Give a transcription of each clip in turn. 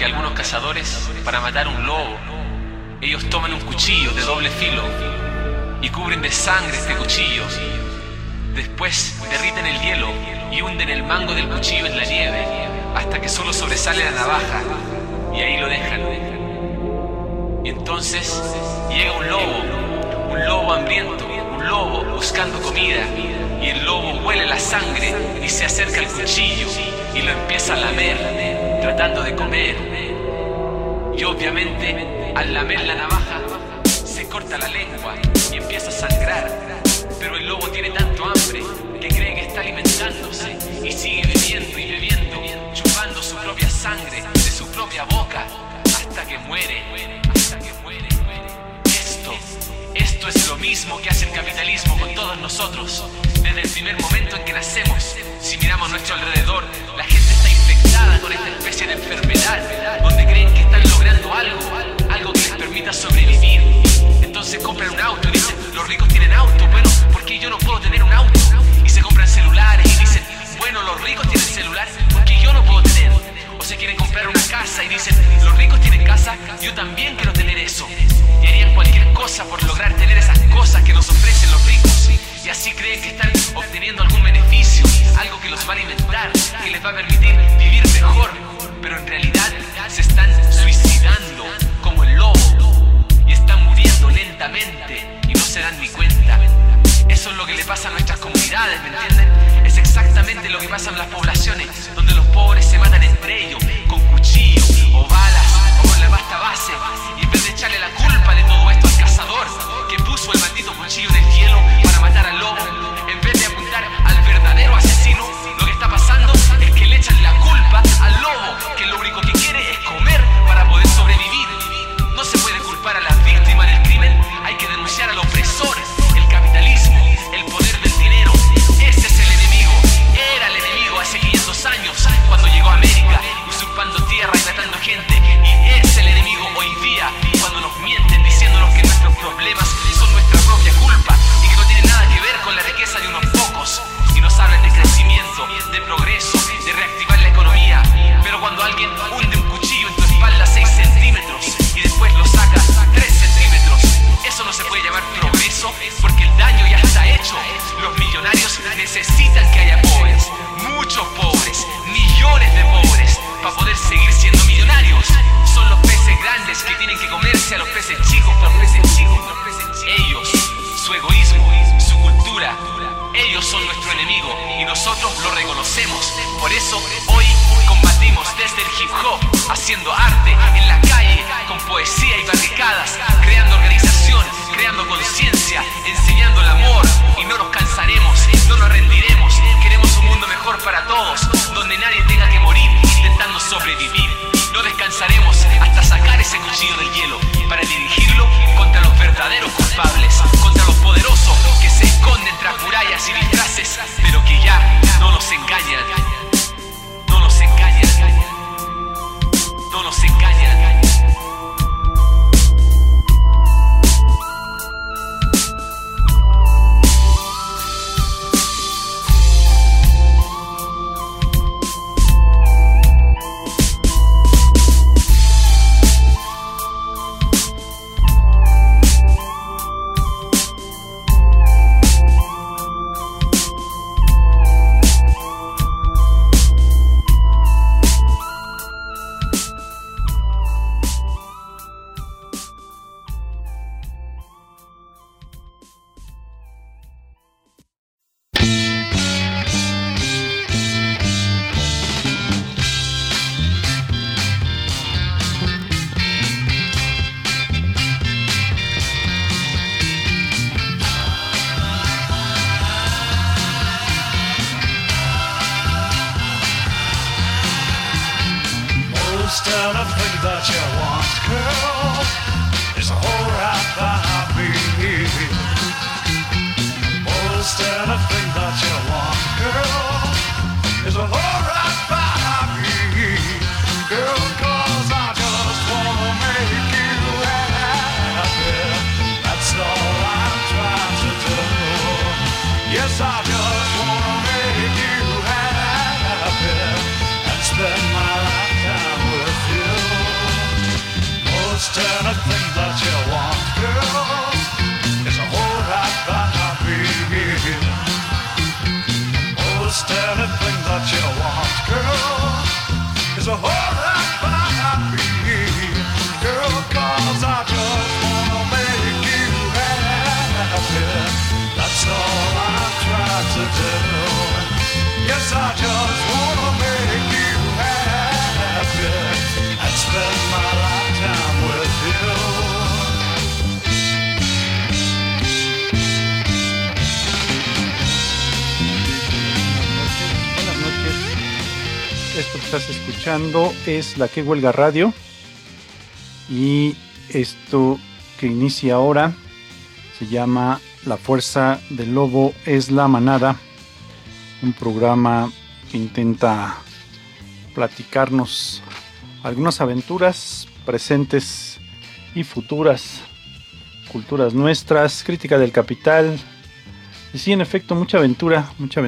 que algunos cazadores, para matar un lobo, ellos toman un cuchillo de doble filo y cubren de sangre este cuchillo. Después derriten el hielo y hunden el mango del cuchillo en la nieve hasta que solo sobresale la navaja, y ahí lo dejan. Y entonces llega un lobo hambriento, un lobo buscando comida, y el lobo huele la sangre y se acerca al cuchillo y lo empieza a lamer, tratando de comer. Y obviamente, al lamer la navaja, se corta la lengua y empieza a sangrar. Pero el lobo tiene tanto hambre que cree que está alimentándose y sigue bebiendo y bebiendo, chupando su propia sangre de su propia boca hasta que muere. Esto es lo mismo que hace el capitalismo con todos nosotros. Desde el primer momento en que nacemos, si miramos a nuestro alrededor, la gente está infectada con esta especie de enfermedad, donde creen que están logrando algo que les permita sobrevivir. Entonces compran un auto y dicen, los ricos tienen auto, bueno, ¿por qué yo no puedo tener un auto? Y se compran celulares y dicen, bueno, los ricos tienen celular, ¿por qué yo no puedo tener? O se quieren comprar una casa y dicen, los ricos tienen casa, yo también quiero tener eso. Y harían cualquier cosa por lograr tener esas cosas que nos ofrecen los ricos. Y así creen que están obteniendo algún beneficio, algo que los va a alimentar, que les va a permitir vivir mejor. Pero en realidad se están suicidando como el lobo y están muriendo lentamente y no se dan ni cuenta. Eso es lo que le pasa a nuestras comunidades, ¿me entienden? Es exactamente lo que pasa en las poblaciones, donde los pobres se matan entre ellos con cuchillos o balas o con la pasta base. Y en vez de echarle la culpa de todo esto al cazador que puso el maldito cuchillo en el hielo para matar al lobo, en vez de apuntar al verdadero asesino, lo que está pasando es que le echan la culpa al lobo, que lo único que quiere es comer para poder sobrevivir. No se puede culpar a las víctimas del crimen, hay que denunciar al opresor, el capitalismo, el poder del dinero. Ese es el enemigo, era el enemigo hace 500 años cuando llegó a América, usurpando tierra y matando gente. Y es el enemigo hoy día cuando nos mienten diciéndonos que nuestros problemas son nuestra propia culpa y que no tienen nada que ver con la riqueza de unos pocos. Y nos hablan de crecimiento, de progreso, de reactivar la economía. Pero cuando alguien hunde un cuchillo en tu espalda 6 centímetros y después lo saca 3 centímetros, eso no se puede llamar progreso, porque el daño ya está hecho. Los millonarios necesitan que haya pobres, muchos pobres, millones de pobres, para poder seguir siendo millonarios. Son los peces grandes que tienen que comerse a los peces chicos, Ellos, su egoísmo, su cultura, ellos son nuestro enemigo y nosotros lo reconocemos. Por eso hoy combatimos desde el hip hop, haciendo arte en la calle, con poesía y barricadas, creando organización, creando conciencia, enseñando el amor. Y no nos cansaremos, no nos rendiremos. Queremos un mundo mejor para todos, donde nadie tenga que morir intentando sobrevivir. No descansaremos hasta sacar ese cuchillo del hielo para dirigirlo contra los verdaderos culpables, contra los poderosos que se esconden tras murallas y disfraces, pero que ya no nos engañan. No nos engañan. No nos engañan. Most anything that you want, girl, is alright by me. Most anything that you want, girl, is alright by me. Girl, 'cause I just wanna make you happy. That's all I'm trying to do. Yes, I just wanna make you happy and spend my lifetime with you. escuchando es La Que Huelga Radio, y esto que inicia ahora se llama La Fuerza del Lobo es la Manada, un programa que intenta platicarnos algunas aventuras presentes y futuras, culturas nuestras, crítica del capital, y sí, en efecto, mucha aventura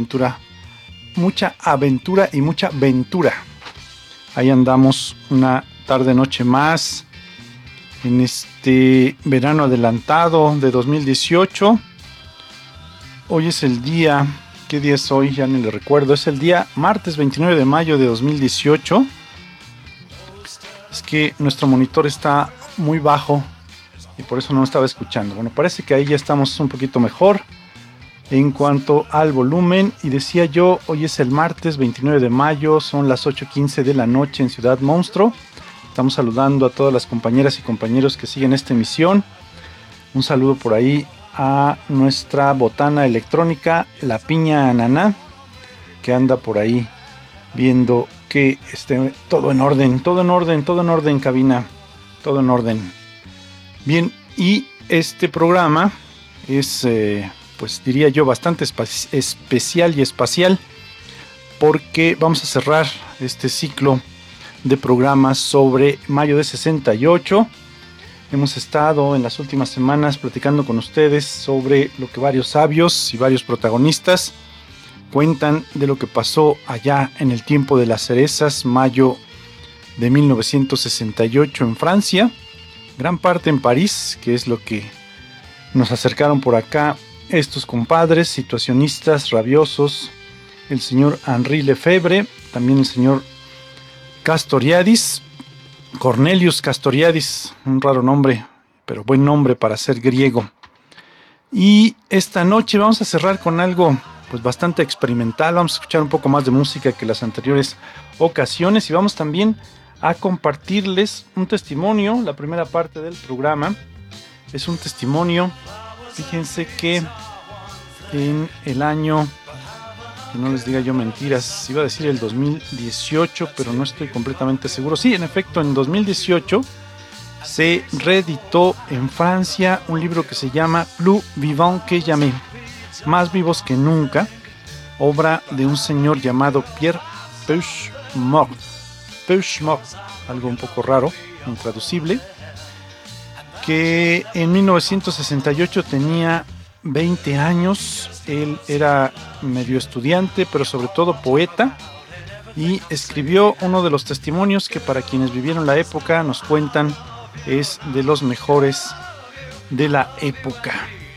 y mucha ventura. Ahí andamos una tarde noche más en este verano adelantado de 2018. Hoy es el día, ¿qué día es hoy? Ya ni le recuerdo. Es el día martes 29 de mayo de 2018. Es que nuestro monitor está muy bajo y por eso no estaba escuchando. Bueno, parece que ahí ya estamos un poquito mejor en cuanto al volumen. Y decía yo, hoy es el martes 29 de mayo, son las 8:15 de la noche en Ciudad Monstruo. Estamos saludando a todas las compañeras y compañeros que siguen esta emisión. Un saludo por ahí a nuestra botana electrónica, la Piña Ananá, que anda por ahí viendo que esté todo en orden, cabina, todo en orden. Bien, y este programa es, pues diría yo, bastante especial y espacial, porque vamos a cerrar este ciclo de programas sobre mayo de 68. Hemos estado en las últimas semanas platicando con ustedes sobre lo que varios sabios y varios protagonistas cuentan de lo que pasó allá en el tiempo de las cerezas, mayo de 1968 en Francia, gran parte en París, que es lo que nos acercaron por acá estos compadres situacionistas rabiosos, el señor Henri Lefebvre, también el señor Castoriadis, Cornelius Castoriadis, un raro nombre, pero buen nombre para ser griego. Y esta noche vamos a cerrar con algo pues bastante experimental. Vamos a escuchar un poco más de música que las anteriores ocasiones y vamos también a compartirles un testimonio. La primera parte del programa es un testimonio. Fíjense que en el año, que no les diga yo mentiras, iba a decir el 2018, pero no estoy completamente seguro. Sí, en efecto, en 2018 se reeditó en Francia un libro que se llama Plus vivant que jamais, Más vivos que nunca, obra de un señor llamado Pierre Pechemort. Pechemort, algo un poco raro, intraducible, que en 1968 tenía 20 años. Él era medio estudiante, pero sobre todo poeta, y escribió uno de los testimonios que para quienes vivieron la época nos cuentan es de los mejores de la época.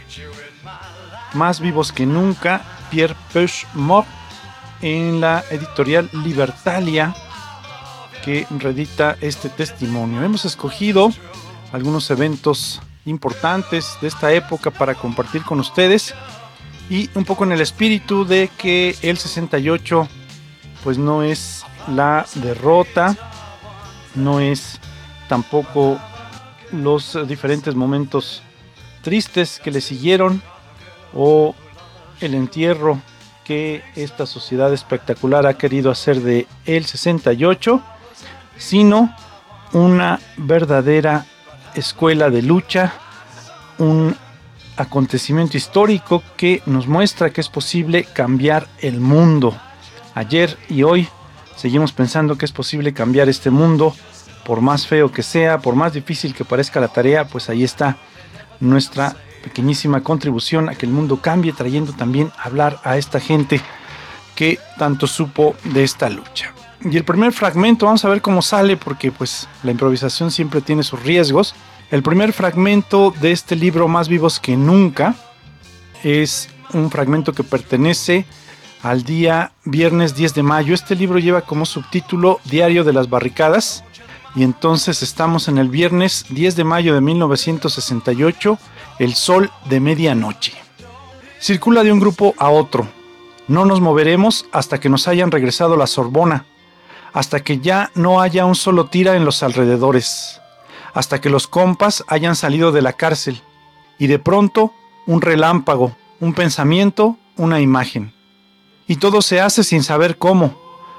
Más vivos que nunca, Pierre Pechemort, en la editorial Libertalia, que reedita este testimonio. Hemos escogido algunos eventos importantes de esta época para compartir con ustedes, y un poco en el espíritu de que el 68 pues no es la derrota, no es tampoco los diferentes momentos tristes que le siguieron o el entierro que esta sociedad espectacular ha querido hacer de el 68, sino una verdadera escuela de lucha, un acontecimiento histórico que nos muestra que es posible cambiar el mundo. Ayer y hoy seguimos pensando que es posible cambiar este mundo, por más feo que sea, por más difícil que parezca la tarea. Pues ahí está nuestra pequeñísima contribución a que el mundo cambie, trayendo también a hablar a esta gente que tanto supo de esta lucha. Y el primer fragmento, vamos a ver cómo sale, porque pues la improvisación siempre tiene sus riesgos. El primer fragmento de este libro, Más vivos que nunca, es un fragmento que pertenece al día viernes 10 de mayo. Este libro lleva como subtítulo Diario de las Barricadas, y entonces estamos en el viernes 10 de mayo de 1968, el sol de medianoche. Circula de un grupo a otro. No nos moveremos hasta que nos hayan regresado a la Sorbona, hasta que ya no haya un solo tira en los alrededores, hasta que los compas hayan salido de la cárcel, y de pronto un relámpago, un pensamiento, una imagen. Y todo se hace sin saber cómo,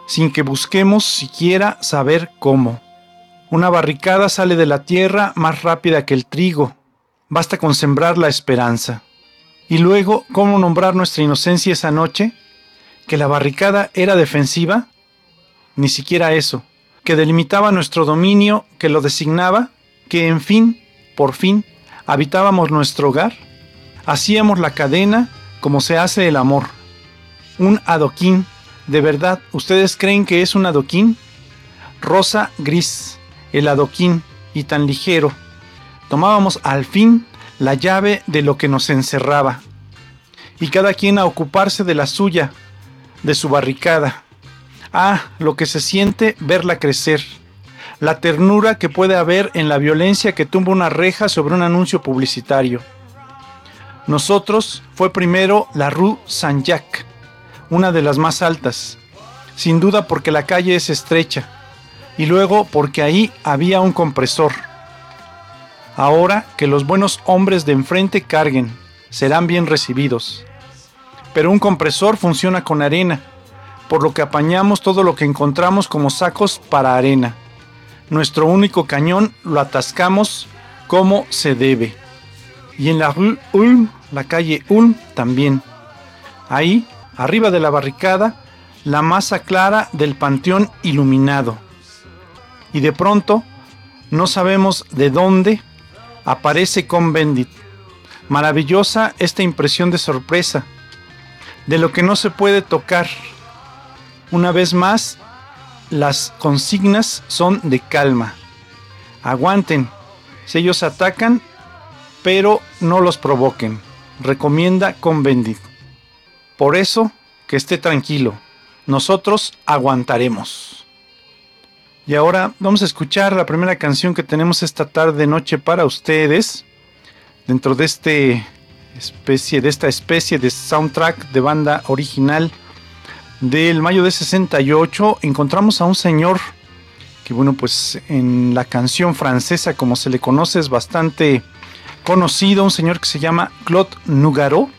sin que busquemos siquiera saber cómo. Una barricada sale de la tierra más rápida que el trigo. Basta con sembrar la esperanza. Y luego, ¿cómo nombrar nuestra inocencia esa noche? ¿Que la barricada era defensiva? Ni siquiera eso. ¿Que delimitaba nuestro dominio, que lo designaba? ¿Que, en fin, por fin, habitábamos nuestro hogar? Hacíamos la cadena como se hace el amor. Un adoquín. ¿De verdad ustedes creen que es un adoquín? Rosa gris, el adoquín, y tan ligero. Tomábamos al fin la llave de lo que nos encerraba. Y cada quien a ocuparse de la suya, de su barricada. Ah, lo que se siente verla crecer. La ternura que puede haber en la violencia que tumba una reja sobre un anuncio publicitario. Nosotros fue primero la Rue Saint-Jacques, una de las más altas, sin duda porque la calle es estrecha, y luego porque ahí había un compresor. Ahora que los buenos hombres de enfrente carguen, serán bien recibidos. Pero un compresor funciona con arena, por lo que apañamos todo lo que encontramos como sacos para arena. Nuestro único cañón lo atascamos como se debe. Y en la Rue Ulm, la calle Ulm también. Ahí, arriba de la barricada, la masa clara del panteón iluminado. Y de pronto, no sabemos de dónde, aparece Cohn-Bendit. Maravillosa esta impresión de sorpresa, de lo que no se puede tocar. Una vez más, las consignas son de calma. Aguanten, si ellos atacan, pero no los provoquen, recomienda Cohn-Bendit. Por eso, que esté tranquilo, nosotros aguantaremos. Y ahora vamos a escuchar la primera canción que tenemos esta tarde noche para ustedes, dentro de esta especie de soundtrack de banda original del mayo de 68. Encontramos a un señor que, bueno, pues en la canción francesa, como se le conoce, es bastante conocido, un señor que se llama Claude Nougaro.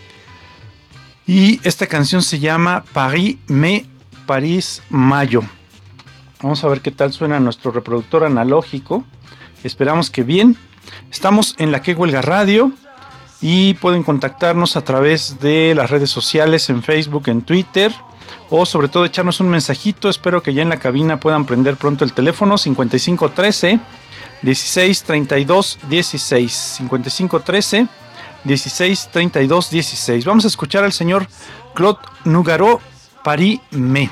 Y esta canción se llama Paris Mai, París Mayo. Vamos a ver qué tal suena nuestro reproductor analógico. Esperamos que bien. Estamos en La Que Huelga Radio y pueden contactarnos a través de las redes sociales, en Facebook, en Twitter, o sobre todo echarnos un mensajito. Espero que ya en la cabina puedan prender pronto el teléfono 5513 16 32 16 5513 16 32 16. Vamos a escuchar al señor Claude Nougaro, Paris Mai.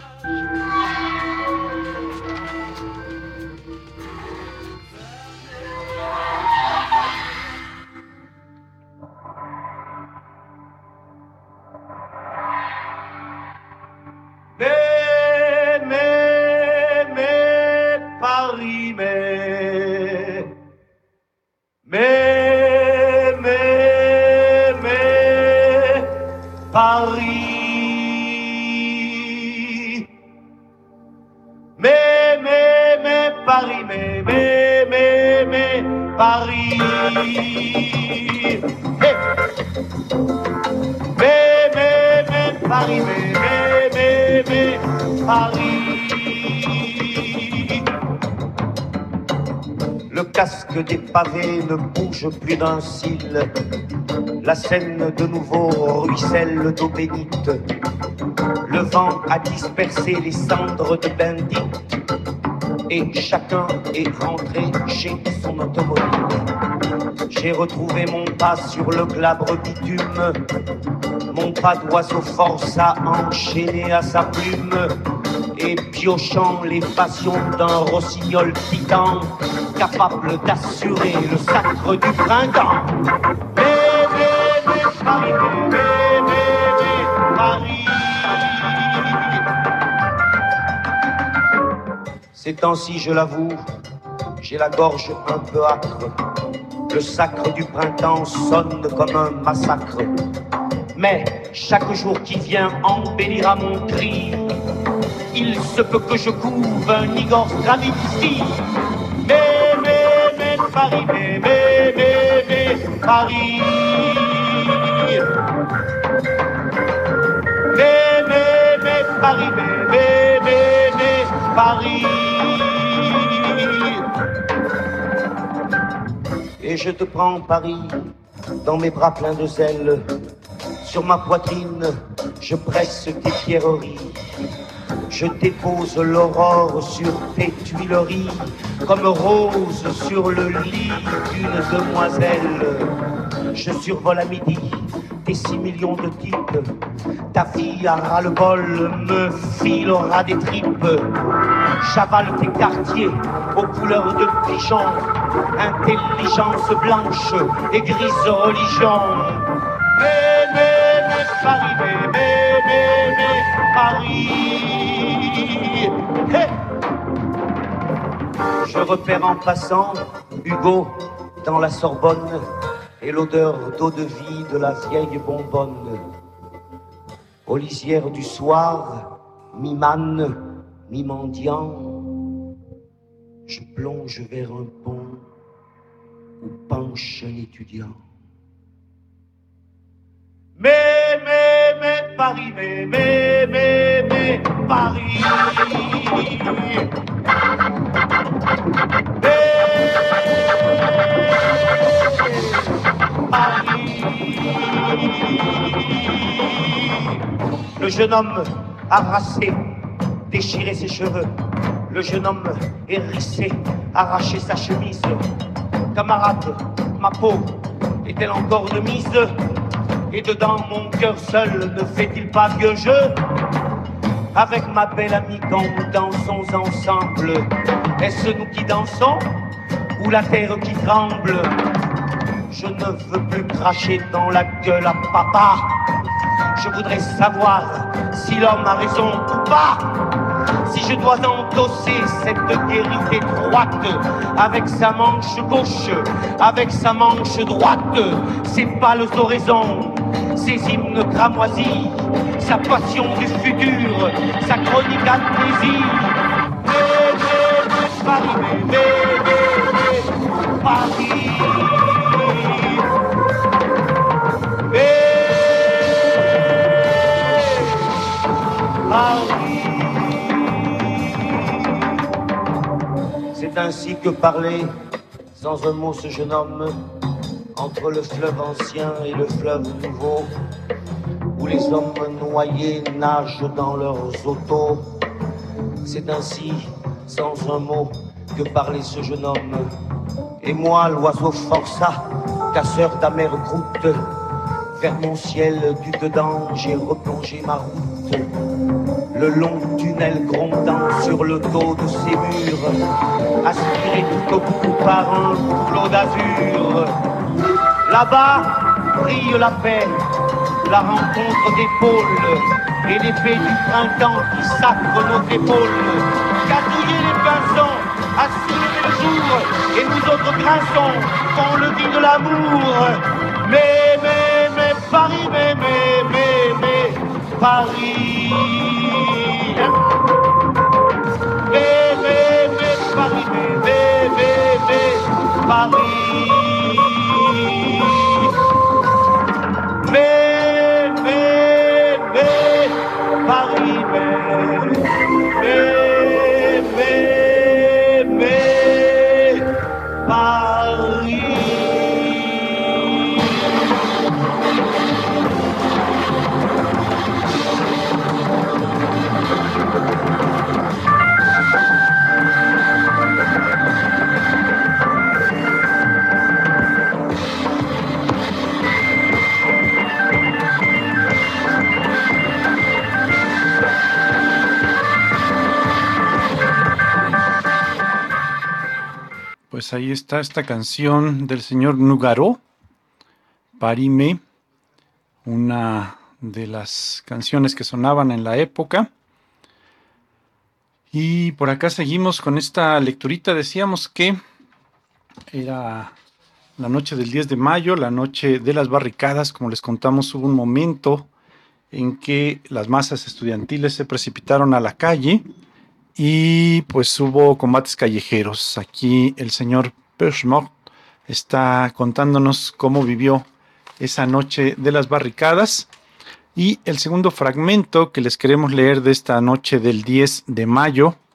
Paris. Hey. Mais, Paris, mais, Paris. Le casque des pavés ne bouge plus d'un cil. La Seine de nouveau ruisselle d'eau bénite. Le vent a dispersé les cendres de Bendit. Et chacun est rentré chez son automobile. J'ai retrouvé mon pas sur le glabre bitume, mon pas d'oiseau forçat enchaîné à sa plume, et piochant les passions d'un rossignol titan, capable d'assurer le sacre du printemps. Paris, Paris. Ces temps-ci, je l'avoue, j'ai la gorge un peu âcre. Le sacre du printemps sonne comme un massacre. Mais chaque jour qui vient embellira mon cri. Il se peut que je couve un Igor Stravinsky. Mais, Paris, mais, Paris. Mais, Paris, mais, Paris. Et je te prends Paris dans mes bras pleins de zèle. Sur ma poitrine, je presse tes pierreries. Je dépose l'aurore sur tes tuileries, comme rose sur le lit d'une demoiselle. Je survole à midi tes 6 millions de types. Ta fille à ras-le-bol me filera des tripes. J'avale tes quartiers aux couleurs de pigeon. Intelligence blanche et grise religion. Mais, Paris, mais, Paris. Hey. Je repère en passant Hugo dans la Sorbonne et l'odeur d'eau de vie de la vieille bonbonne. Aux lisières du soir, mi-manne, mi-mendiant, je plonge vers un pont où penche un étudiant. Mais, Paris, mais, Paris. Paris. Le jeune homme a brassé, déchiré ses cheveux. Le jeune homme hérissé, arraché sa chemise. Camarade, ma peau est-elle encore de mise? Et dedans mon cœur seul ne fait-il pas vieux jeu? Avec ma belle amie quand nous dansons ensemble, est-ce nous qui dansons ou la terre qui tremble? Je ne veux plus cracher dans la gueule à papa. Je voudrais savoir si l'homme a raison ou pas. Si je dois endosser cette guérite étroite avec sa manche gauche, avec sa manche droite, ses pâles oraisons, ses hymnes cramoisis, sa passion du futur, sa chronique amnésie. Paris, Paris. C'est ainsi que parlait sans un mot ce jeune homme entre le fleuve ancien et le fleuve nouveau, où les hommes noyés nagent dans leurs autos. C'est ainsi sans un mot que parlait ce jeune homme. Et moi, l'oiseau forçat, casseur d'amères croûtes, vers mon ciel du dedans, j'ai replongé ma route. Le long tunnel grondant sur le dos de ces murs, aspiré tout au bout par un flot d'azur. Là-bas brille la paix, la rencontre des pôles, et l'épée du printemps qui sacre nos épaules. Chatouiller les pinsons, à soulever le jour, et nous autres grinçons, quand le vit de l'amour. Mais, Paris, mais, Paris. Paris, Paris. Paris, Paris. Pues ahí está esta canción del señor Nougaro, Parime, una de las canciones que sonaban en la época. Y por acá seguimos con esta lecturita. Decíamos que era la noche del 10 de mayo, la noche de las barricadas. Como les contamos, hubo un momento en que las masas estudiantiles se precipitaron a la calle y pues hubo combates callejeros. Aquí el señor Perchemort está contándonos cómo vivió esa noche de las barricadas. Y el segundo fragmento que les queremos leer de esta noche del 10 de mayo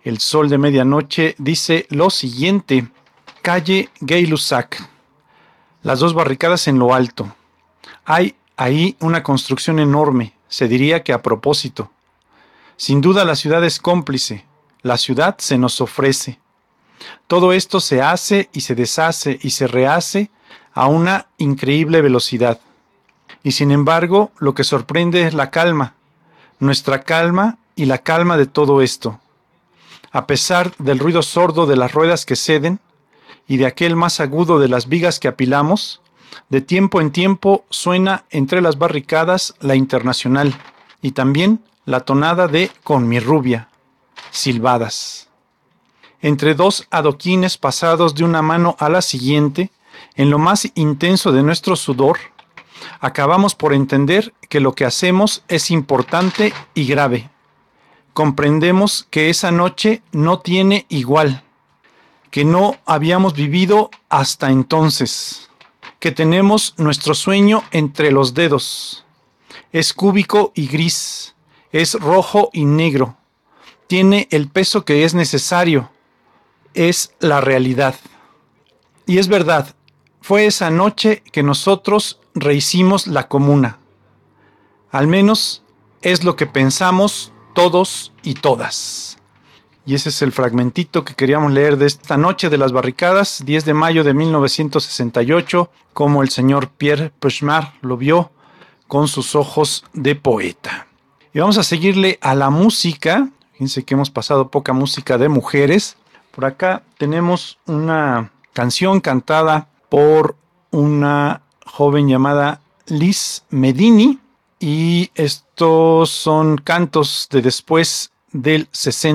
El Sol de Medianoche dice lo siguiente: calle Gay-Lussac, las dos barricadas en lo alto. Hay ahí una construcción enorme, se diría que a propósito. Sin duda la ciudad es cómplice, la ciudad se nos ofrece. Todo esto se hace y se deshace y se rehace a una increíble velocidad. Y sin embargo, lo que sorprende es la calma, nuestra calma y la calma de todo esto. A pesar del ruido sordo de las ruedas que ceden y de aquel más agudo de las vigas que apilamos, de tiempo en tiempo suena entre las barricadas la Internacional y también la tonada de Con mi rubia, silbadas. Entre dos adoquines pasados de una mano a la siguiente, en lo más intenso de nuestro sudor, acabamos por entender que lo que hacemos es importante y grave. Comprendemos que esa noche no tiene igual, que no habíamos vivido hasta entonces, que tenemos nuestro sueño entre los dedos. Es cúbico y gris, es rojo y negro, tiene el peso que es necesario, es la realidad. Y es verdad, fue esa noche que nosotros rehicimos la comuna. Al menos es lo que pensamos todos y todas. Y ese es el fragmentito que queríamos leer de esta noche de las barricadas, 10 de mayo de 1968, como el señor Pierre Puigdemont lo vio con sus ojos de poeta. Y vamos a seguirle a la música. Fíjense que hemos pasado poca música de mujeres. Por acá tenemos una canción cantada por una joven llamada Liz Medini, y estos son cantos de después del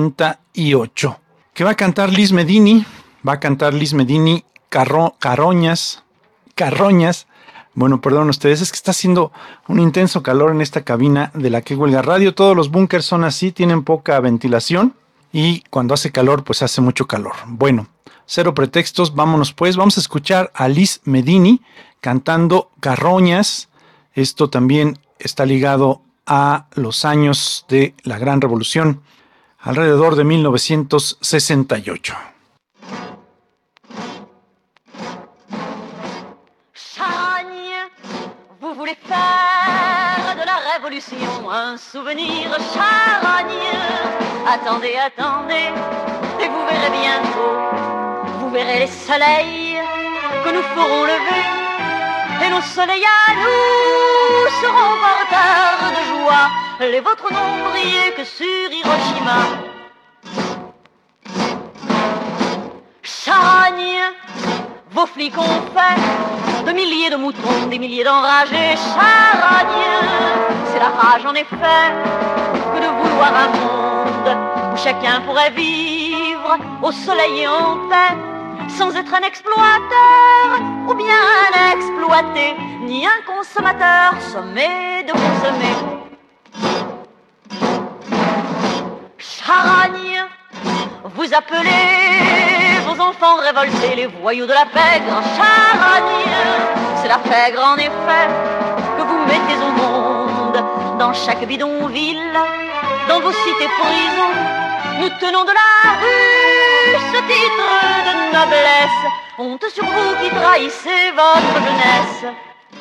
68. ¿Qué va a cantar Liz Medini? Va a cantar Liz Medini Carroñas. Bueno, perdón ustedes, es que está haciendo un intenso calor en esta cabina de la que huelga radio. Todos los búnkers son así, tienen poca ventilación y cuando hace calor, pues hace mucho calor. Bueno, cero pretextos, vámonos pues. Vamos a escuchar a Liz Medini cantando Carroñas. Esto también está ligado a los años de la Gran Revolución, alrededor de 1968. Charogne, vous voulez faire de la Révolution un souvenir, Charogne. Attendez, attendez, et vous verrez bientôt, vous verrez les soleils que nous ferons lever. Et nos soleils à nous seront porteurs de joie. Les vôtres n'ont brillé que sur Hiroshima. Charogne, vos flics ont fait de milliers de moutons, des milliers d'enragés. Charogne, c'est la rage en effet que de vouloir un monde où chacun pourrait vivre au soleil et en paix, sans être un exploiteur ou bien un exploité, ni un consommateur sommé de consommer. Charogne, vous appelez vos enfants révoltés les voyous de la pègre. Charogne, c'est la pègre en effet que vous mettez au monde dans chaque bidonville, dans vos cités-prisons. Nous tenons de la rue ce titre de noblesse. Honte sur vous qui trahissez votre jeunesse.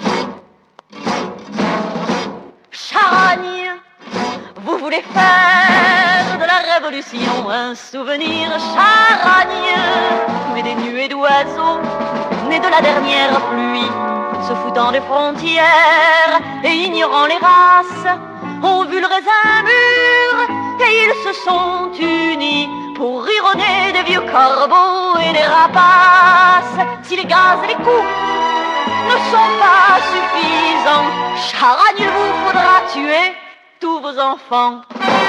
Charogne, vous voulez faire de la Révolution un souvenir, Charogne. Mais des nuées d'oiseaux, nés de la dernière pluie, se foutant des frontières et ignorant les races, ont vu le raisin mûr et ils se sont unis pour rironner des vieux corbeaux et des rapaces. Si les gaz et les coups ne sont pas suffisants, Charogne, vous faudra tuer tous vos enfants.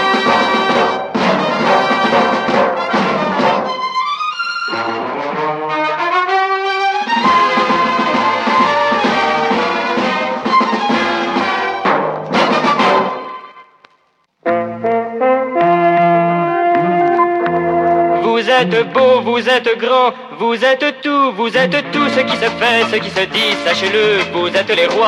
Vous êtes beau, vous êtes grand, vous êtes tout ce qui se fait, ce qui se dit, sachez-le, vous êtes les rois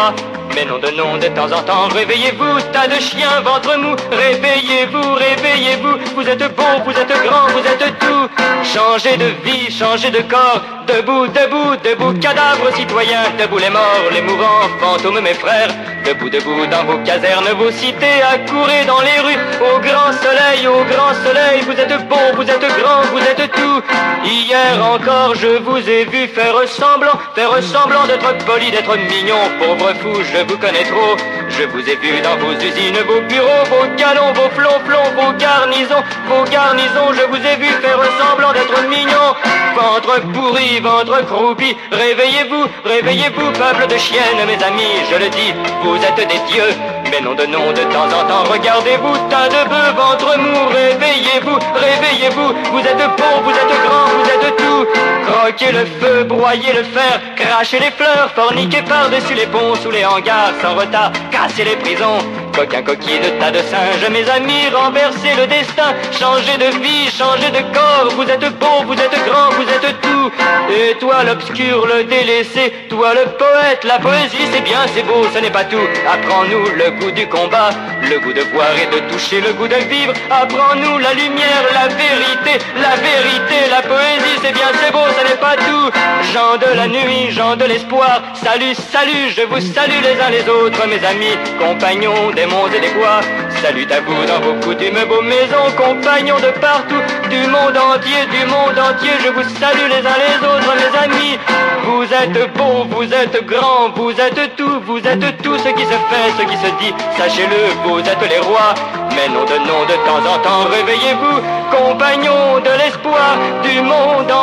Mais non de temps en temps, réveillez-vous, tas de chiens, ventre mou. Réveillez-vous, réveillez-vous, vous êtes beau, vous êtes grand, vous êtes tout. Changez de vie, changez de corps. Debout, debout, debout, cadavres citoyens. Debout les morts, les mourants, fantômes mes frères. Debout, debout dans vos casernes, vos cités, accourez dans les rues. Au grand soleil, vous êtes beau, vous êtes grand, vous êtes tout. Hier encore je vous ai vu faire semblant d'être poli, d'être mignon. Pauvre fou, je vous connais trop. Je vous ai vu dans vos usines, vos bureaux, vos galons, vos flonflons, vos garnisons, je vous ai vu faire semblant d'être mignon. Ventre pourri, ventre croupi, réveillez-vous, réveillez-vous, peuple de chiennes, mes amis, je le dis, vous êtes des dieux, mais non, de temps en temps, regardez-vous, tas de bœufs, ventre mou, réveillez-vous, réveillez-vous, vous êtes beau, vous êtes grand, vous êtes tout, croquez le feu, broyez le fer, crachez les fleurs, forniquez par-dessus les ponts, sous les hangars, sans retard, cassez les prisons, coquins, coquines, tas de singes, mes amis, renversez le destin, changez de vie, changez de corps, vous êtes beau, vous êtes grand, vous êtes tout, et toi l'obscur, le délaissé, toi le poète, la poésie, c'est bien, c'est beau, ce n'est pas tout, apprends-nous le goût du combat, le goût de voir et de toucher, le goût de vivre, apprends-nous la lumière, la vérité, la poésie, c'est bien, c'est beau, ce n'est pas tout, gens de la nuit, gens de l'espoir, salut, salut, je vous salue les uns les autres, mes amis, compagnons des monts et des bois, salut à vous dans vos coutumes, vos maisons, compagnons de partout, du monde entier, je vous salue les uns les autres, mes amis, vous êtes beaux, vous êtes grands, vous êtes tout ce qui se fait, ce qui se dit, sachez-le, vous êtes les rois, mais non de temps en temps, réveillez-vous, compagnons de l'espoir, du monde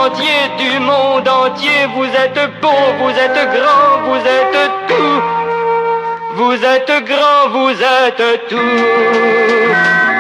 entier, vous êtes beaux, vous êtes grands, vous êtes tout, vous êtes grands, vous êtes tout.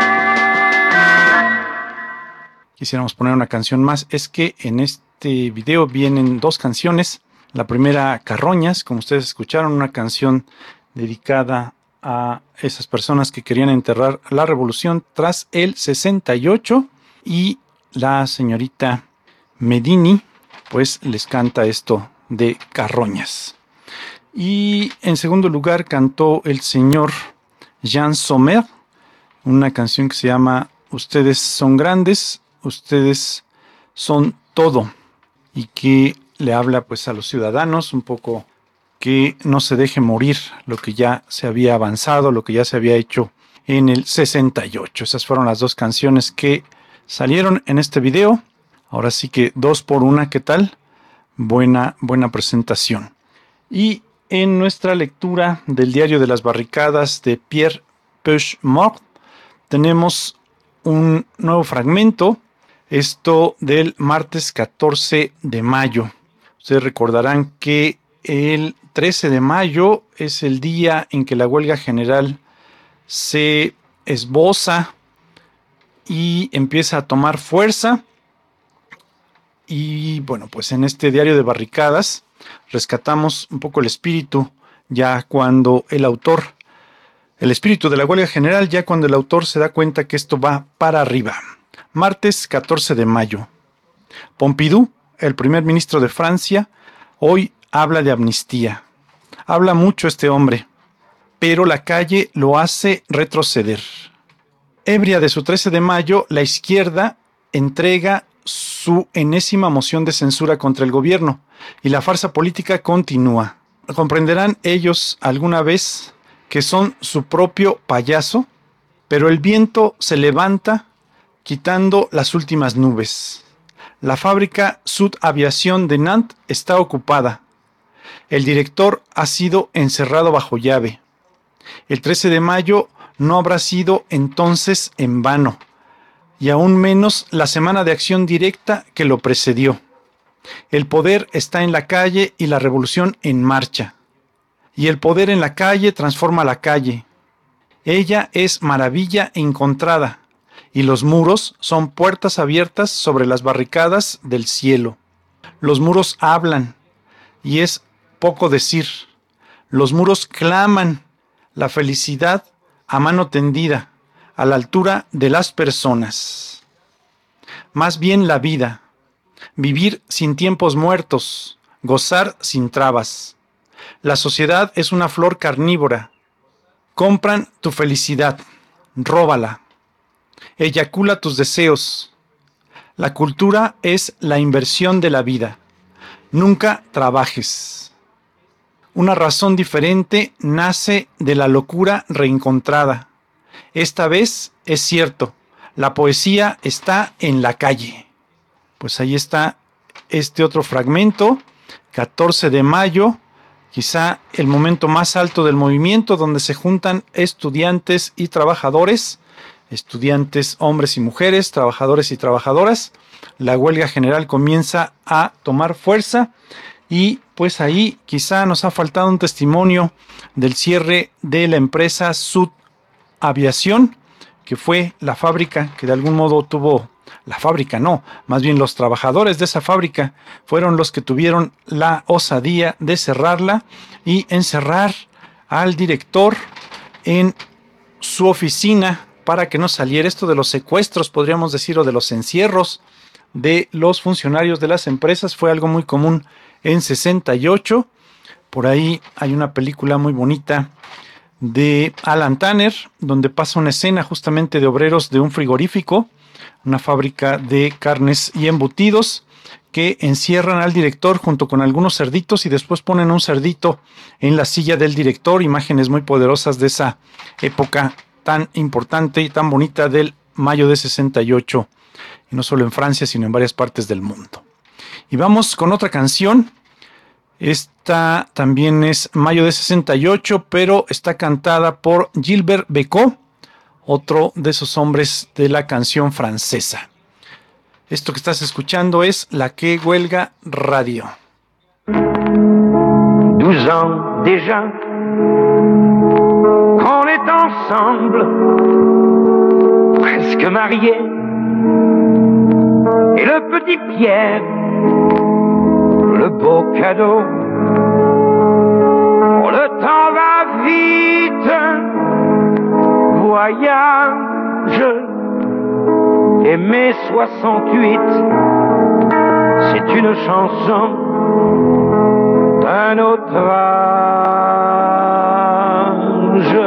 Quisiéramos poner una canción más. Es que en este video vienen dos canciones. La primera, Carroñas, como ustedes escucharon, una canción dedicada a esas personas que querían enterrar la revolución tras el 68. Y la señorita Medini, pues les canta esto de Carroñas. Y en segundo lugar cantó el señor Jean Sommer, una canción que se llama Ustedes son grandes, ustedes son todo, y que le habla pues a los ciudadanos un poco que no se deje morir lo que ya se había avanzado, lo que ya se había hecho en el 68. Esas fueron las dos canciones que salieron en este video. Ahora sí que 2 por 1, ¿qué tal? Buena presentación. Y en nuestra lectura del Diario de las Barricadas de Pierre Pechemort tenemos un nuevo fragmento, esto del martes 14 de mayo. Ustedes recordarán que el 13 de mayo es el día en que la huelga general se esboza y empieza a tomar fuerza. Y bueno, pues en este Diario de Barricadas rescatamos un poco el espíritu, ya cuando el espíritu de la huelga general, ya cuando el autor se da cuenta que esto va para arriba. Martes 14 de mayo. Pompidou, el primer ministro de Francia, hoy habla de amnistía. Habla mucho este hombre, pero la calle lo hace retroceder. Ebria de su 13 de mayo, la izquierda entrega su enésima moción de censura contra el gobierno y la farsa política continúa. ¿Comprenderán ellos alguna vez que son su propio payaso? Pero el viento se levanta quitando las últimas nubes. La fábrica Sud Aviación de Nantes está ocupada. El director ha sido encerrado bajo llave. El 13 de mayo no habrá sido entonces en vano, y aún menos la semana de acción directa que lo precedió. El poder está en la calle y la revolución en marcha. Y el poder en la calle transforma la calle. Ella es maravilla encontrada, y los muros son puertas abiertas sobre las barricadas del cielo. Los muros hablan, y es poco decir. Los muros claman la felicidad a mano tendida, a la altura de las personas. Más bien la vida, vivir sin tiempos muertos, gozar sin trabas. La sociedad es una flor carnívora. Compran tu felicidad. Róbala. Eyacula tus deseos. La cultura es la inversión de la vida. Nunca trabajes. Una razón diferente nace de la locura reencontrada. Esta vez es cierto, la poesía está en la calle. Pues ahí está este otro fragmento, 14 de mayo, quizá el momento más alto del movimiento, donde se juntan estudiantes y trabajadores, estudiantes hombres y mujeres, trabajadores y trabajadoras. La huelga general comienza a tomar fuerza y pues ahí quizá nos ha faltado un testimonio del cierre de la empresa Sud Aviación, que fue la fábrica que de algún modo tuvo, la fábrica no, más bien los trabajadores de esa fábrica fueron los que tuvieron la osadía de cerrarla y encerrar al director en su oficina para que no saliera. Esto de los secuestros, podríamos decir, o de los encierros de los funcionarios de las empresas fue algo muy común en 68. Por ahí hay una película muy bonita de Alan Tanner, donde pasa una escena justamente de obreros de un frigorífico, una fábrica de carnes y embutidos, que encierran al director junto con algunos cerditos y después ponen un cerdito en la silla del director. Imágenes muy poderosas de esa época tan importante y tan bonita del mayo de 68, y no solo en Francia, sino en varias partes del mundo. Y vamos con otra canción. Esta también es mayo de 68, pero está cantada por Gilbert Bécaud, otro de esos hombres de la canción francesa. Esto que estás escuchando es La Que Huelga Radio. 12 ans déjà qu'on est ensemble, presque mariés, et le petit Pierre, le beau cadeau. Oh, le temps va vite, voyage, et mai 68, c'est une chanson d'un autre âge.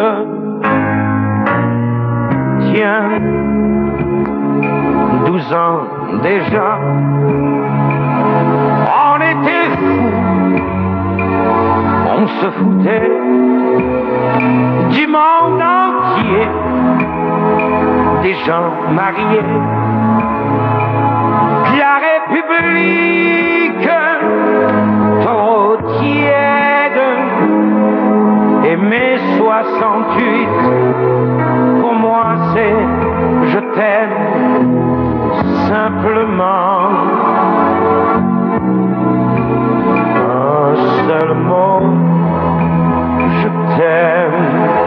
Tiens, 12 ans déjà, on était fous, on se foutait du monde entier, des gens mariés, de la République trop tiède, et mai 68, pour moi c'est je t'aime simplement. Un seul mot, je t'aime.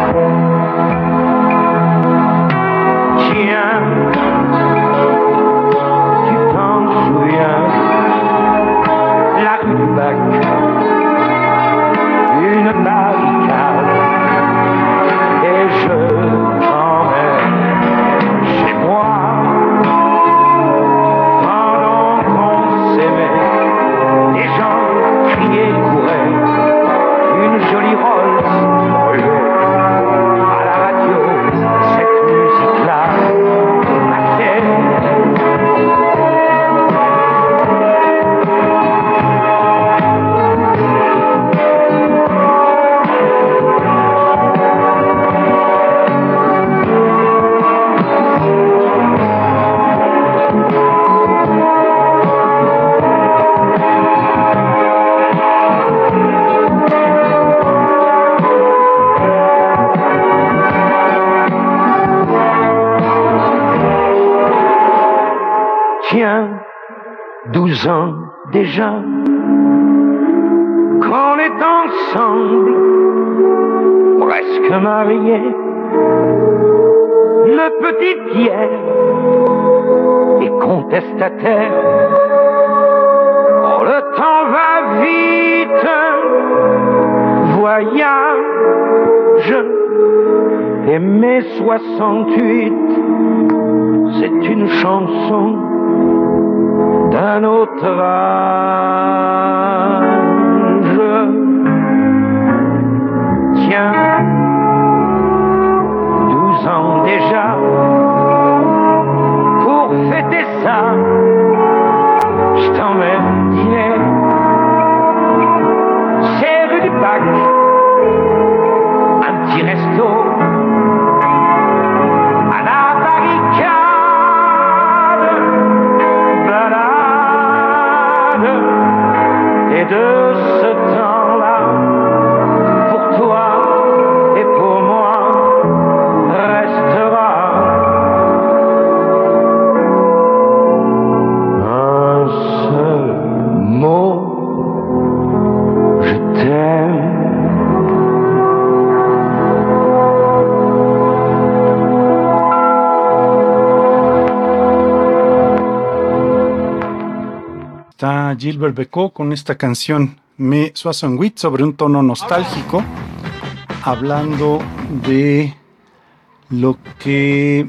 Tiens, tu t'en souviens, la rue du Bac, une barricade, et je t'emmène chez moi. Pendant qu'on s'aimait, les gens criaient, couraient, une jolie Rolls brûlait. À la radio, cette musique-là passait. Tiens, 12 ans déjà qu'on est ensemble, presque mariés. Le petit Pierre est contestataire. Oh, le temps va vite, voyage, et mai 68, c'est une chanson d'un autre âge. Et de ce temps-là, pour toi et pour moi, restera un seul mot, je t'aime. Está Gilbert Bécaud con esta canción Me 68 sobre un tono nostálgico, hablando de lo que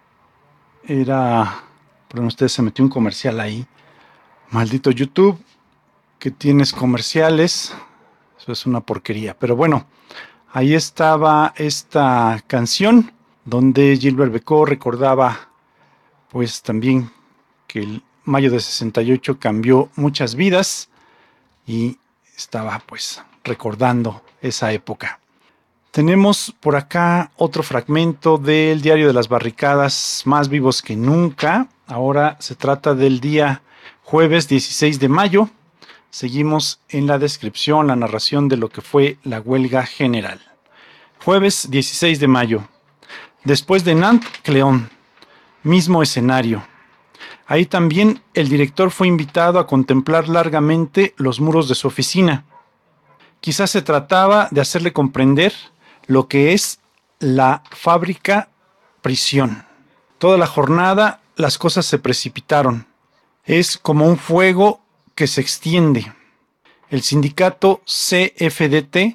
era... Perdón, ustedes, se metió un comercial ahí. Maldito YouTube, que tienes comerciales. Eso es una porquería. Pero bueno, ahí estaba esta canción donde Gilbert Bécaud recordaba pues también que el mayo de 68 cambió muchas vidas y estaba pues recordando esa época. Tenemos por acá otro fragmento del Diario de las Barricadas, Más vivos que nunca. Ahora se trata del día jueves 16 de mayo. Seguimos en la descripción, la narración de lo que fue la huelga general. Jueves 16 de mayo. Después de Nantes-Cléon, mismo escenario. Ahí también el director fue invitado a contemplar largamente los muros de su oficina. Quizás se trataba de hacerle comprender lo que es la fábrica prisión. Toda la jornada las cosas se precipitaron. Es como un fuego que se extiende. El sindicato CFDT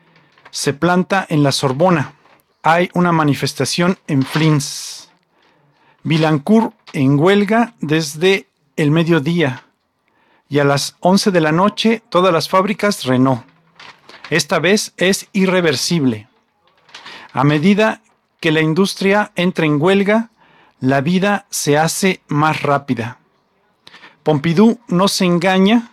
se planta en la Sorbona. Hay una manifestación en Flins. Vilancourt en huelga desde el mediodía. Y a las 11 de la noche todas las fábricas Renault. Esta vez es irreversible. A medida que la industria entra en huelga, la vida se hace más rápida. Pompidou no se engaña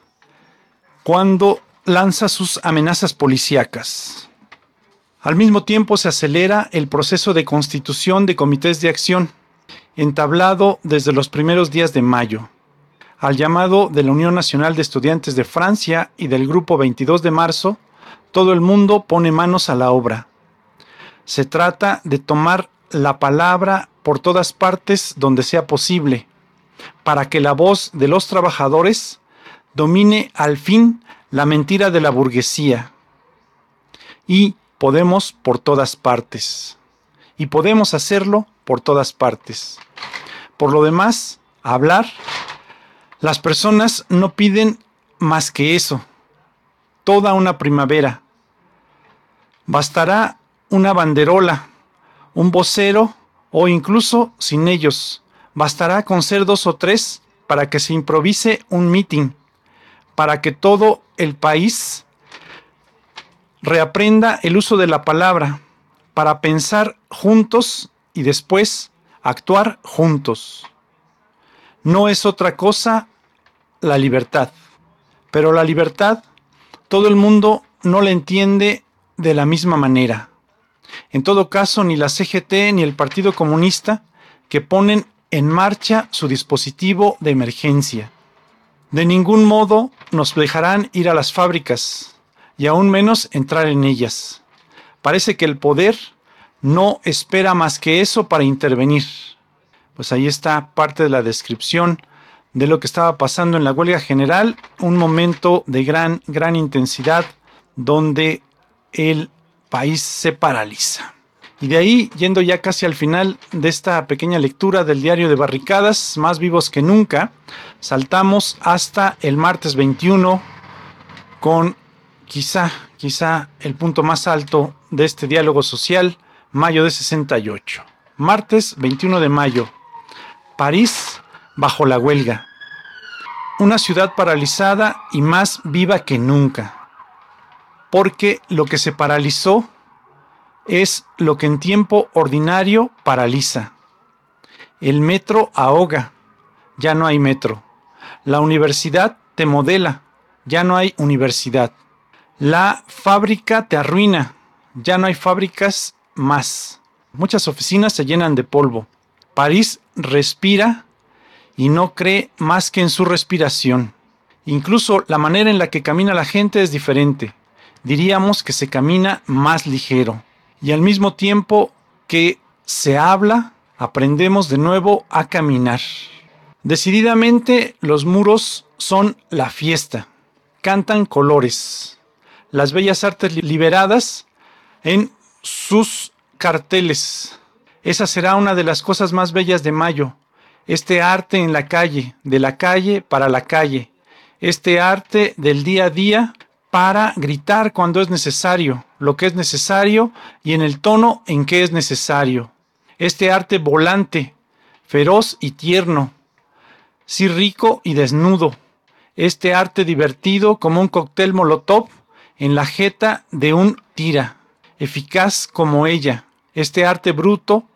cuando lanza sus amenazas policíacas. Al mismo tiempo se acelera el proceso de constitución de comités de acción, entablado desde los primeros días de mayo. Al llamado de la Unión Nacional de Estudiantes de Francia y del Grupo 22 de marzo, todo el mundo pone manos a la obra. Se trata de tomar la palabra por todas partes donde sea posible, para que la voz de los trabajadores domine al fin la mentira de la burguesía. Y podemos por todas partes. Y podemos hacerlo por todas partes. Por lo demás, hablar, las personas no piden más que eso. Toda una primavera. Bastará una banderola, un vocero o incluso sin ellos. Bastará con ser 2 o 3 para que se improvise un mitin, para que todo el país reaprenda el uso de la palabra, para pensar juntos y después actuar juntos. No es otra cosa la libertad, pero la libertad todo el mundo no la entiende de la misma manera. En todo caso, ni la CGT ni el Partido Comunista, que ponen en marcha su dispositivo de emergencia. De ningún modo nos dejarán ir a las fábricas, y aún menos entrar en ellas. Parece que el poder no espera más que eso para intervenir. Pues ahí está parte de la descripción de lo que estaba pasando en la huelga general, un momento de gran intensidad donde el país se paraliza. Y de ahí, yendo ya casi al final de esta pequeña lectura del Diario de Barricadas, Más vivos que nunca, saltamos hasta el martes 21 con quizá el punto más alto de este diálogo social, mayo de 68. Martes 21 de mayo, París bajo la huelga. Una ciudad paralizada y más viva que nunca. Porque lo que se paralizó es lo que en tiempo ordinario paraliza. El metro ahoga, ya no hay metro. La universidad te modela, ya no hay universidad. La fábrica te arruina, ya no hay fábricas más. Muchas oficinas se llenan de polvo. París respira y no cree más que en su respiración. Incluso la manera en la que camina la gente es diferente. Diríamos que se camina más ligero. Y al mismo tiempo que se habla, aprendemos de nuevo a caminar. Decididamente, los muros son la fiesta. Cantan colores. Las bellas artes liberadas en sus carteles. Esa será una de las cosas más bellas de mayo. Este arte en la calle, de la calle para la calle. Este arte del día a día para gritar cuando es necesario, lo que es necesario y en el tono en que es necesario. Este arte volante, feroz y tierno, sí rico y desnudo. Este arte divertido como un cóctel molotov en la jeta de un tira, eficaz como ella. Este arte bruto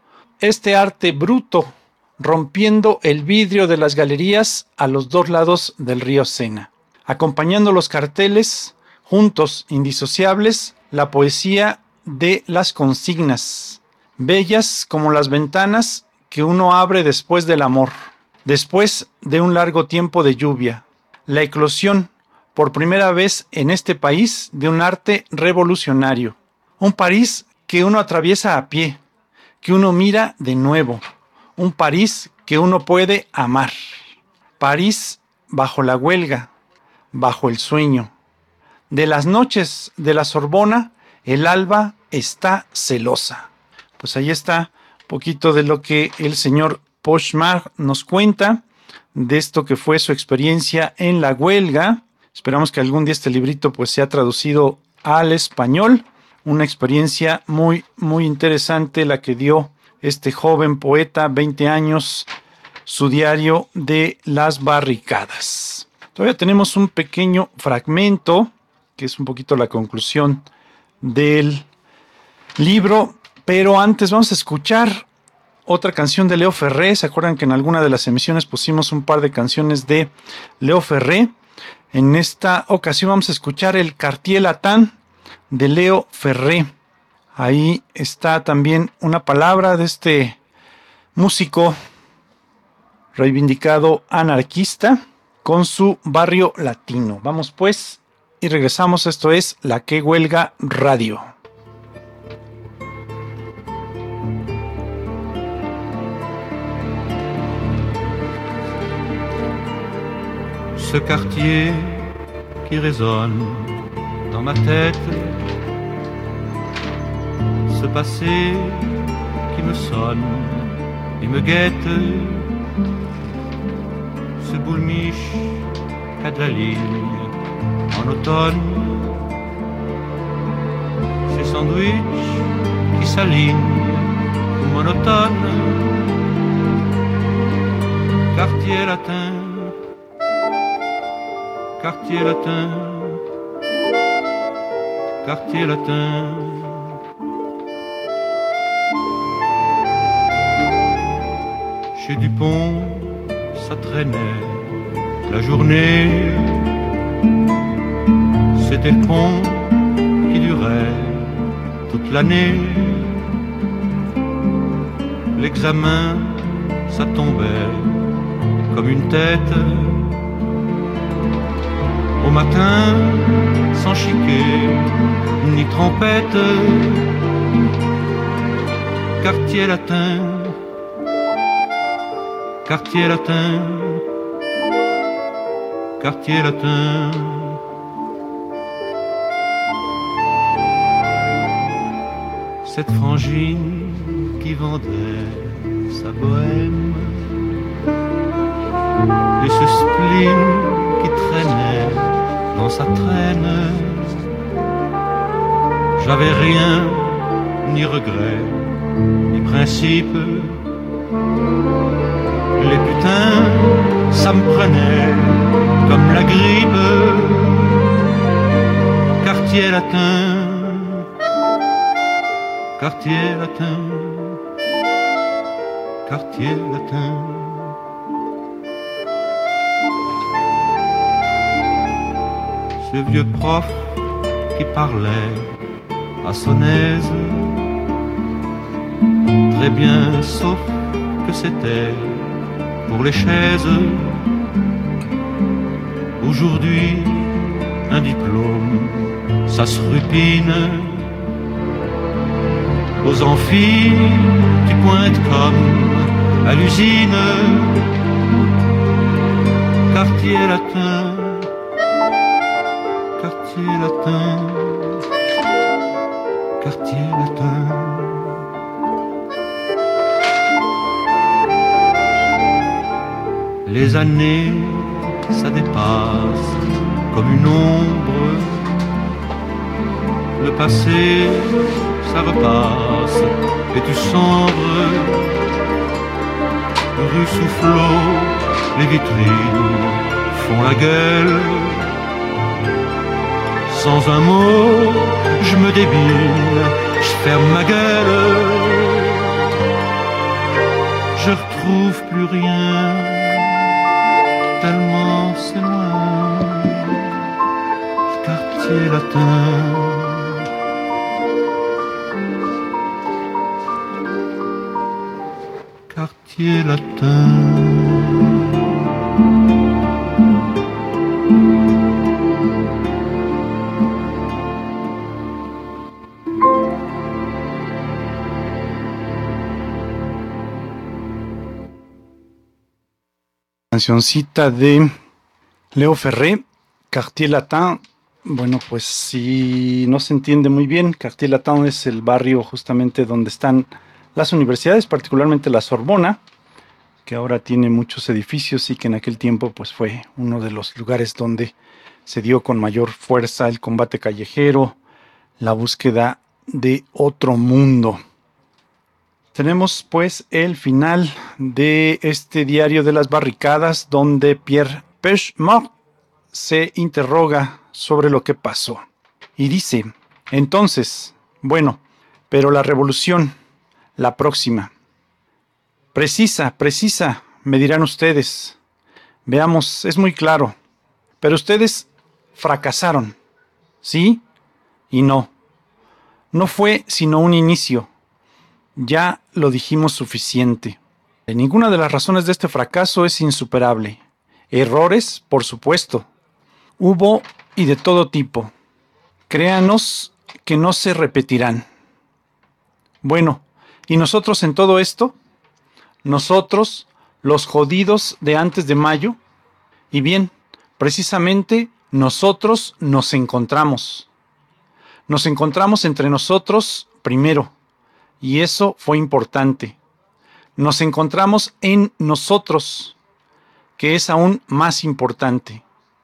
rompiendo el vidrio de las galerías a los dos lados del río Sena. Acompañando los carteles, juntos, indisociables, la poesía de las consignas, bellas como las ventanas que uno abre después del amor, después de un largo tiempo de lluvia. La eclosión, por primera vez en este país, de un arte revolucionario. Un París que uno atraviesa a pie, que uno mira de nuevo. Un París que uno puede amar. París bajo la huelga, bajo el sueño. De las noches de la Sorbona, el alba está celosa. Pues ahí está un poquito de lo que el señor Pochmar nos cuenta, de esto que fue su experiencia en la huelga. Esperamos que algún día este librito pues sea traducido al español. Una experiencia muy, muy interesante la que dio este joven poeta, 20 años, su diario de las barricadas. Todavía tenemos un pequeño fragmento, que es un poquito la conclusión del libro, pero antes vamos a escuchar otra canción de Leo Ferré. ¿Se acuerdan que en alguna de las emisiones pusimos un par de canciones de Leo Ferré? En esta ocasión vamos a escuchar el Quartier Latin de Leo Ferré. Ahí está también una palabra de este músico reivindicado anarquista con su barrio latino. Vamos pues y regresamos. Esto es La Que Huelga Radio. Ce quartier qui résonne dans ma tête, ce passé qui me sonne et me guette, ce boulmiche qu'a de la ligne en automne, ces sandwichs qui s'alignent monotones, quartier latin, quartier latin, quartier latin. Chez Dupont, ça traînait la journée. C'était le pont qui durait toute l'année. L'examen, ça tombait comme une tête. Au matin, sans chiquet ni trompette. Quartier latin, quartier latin, quartier latin. Cette frangine qui vendait sa bohème et ce spleen qui traînait dans sa traîne. J'avais rien, ni regret, ni principe. Les putains, ça me prenait comme la grippe. Quartier latin, quartier latin, quartier latin. Ce vieux prof qui parlait à son aise, très bien, sauf que c'était pour les chaises, Aujourd'hui, un diplôme, ça se rupine. Aux amphis, tu pointes comme à l'usine. Quartier latin, quartier latin, quartier latin. Les années, ça dépasse comme une ombre. Le passé, ça repasse et tu sombres. Rue Soufflot, les vitrines font la gueule. Sans un mot, je me débine, je ferme ma gueule. Je retrouve plus rien, tellement c'est loin. Quartier latin. Quartier latin. Cancioncita de Leo Ferré, Quartier Latin. Bueno, pues si no se entiende muy bien, Quartier Latin es el barrio justamente donde están las universidades, particularmente la Sorbona, que ahora tiene muchos edificios y que en aquel tiempo pues fue uno de los lugares donde se dio con mayor fuerza el combate callejero, la búsqueda de otro mundo. Tenemos pues el final de este diario de las barricadas, donde Pierre Pechemort se interroga sobre lo que pasó. Y dice, entonces, bueno, pero la revolución, la próxima. Precisa, me dirán ustedes. Veamos, es muy claro. Pero ustedes fracasaron, ¿sí? Y no. No fue sino un inicio. Ya lo dijimos suficiente. Ninguna de las razones de este fracaso es insuperable. Errores, por supuesto. Hubo y de todo tipo. Créanos que no se repetirán. Bueno, ¿y nosotros en todo esto? Nosotros, los jodidos de antes de mayo. Y bien, precisamente nosotros nos encontramos. Nos encontramos entre nosotros primero. Y eso fue importante. Nos encontramos en nosotros, que es aún más importante.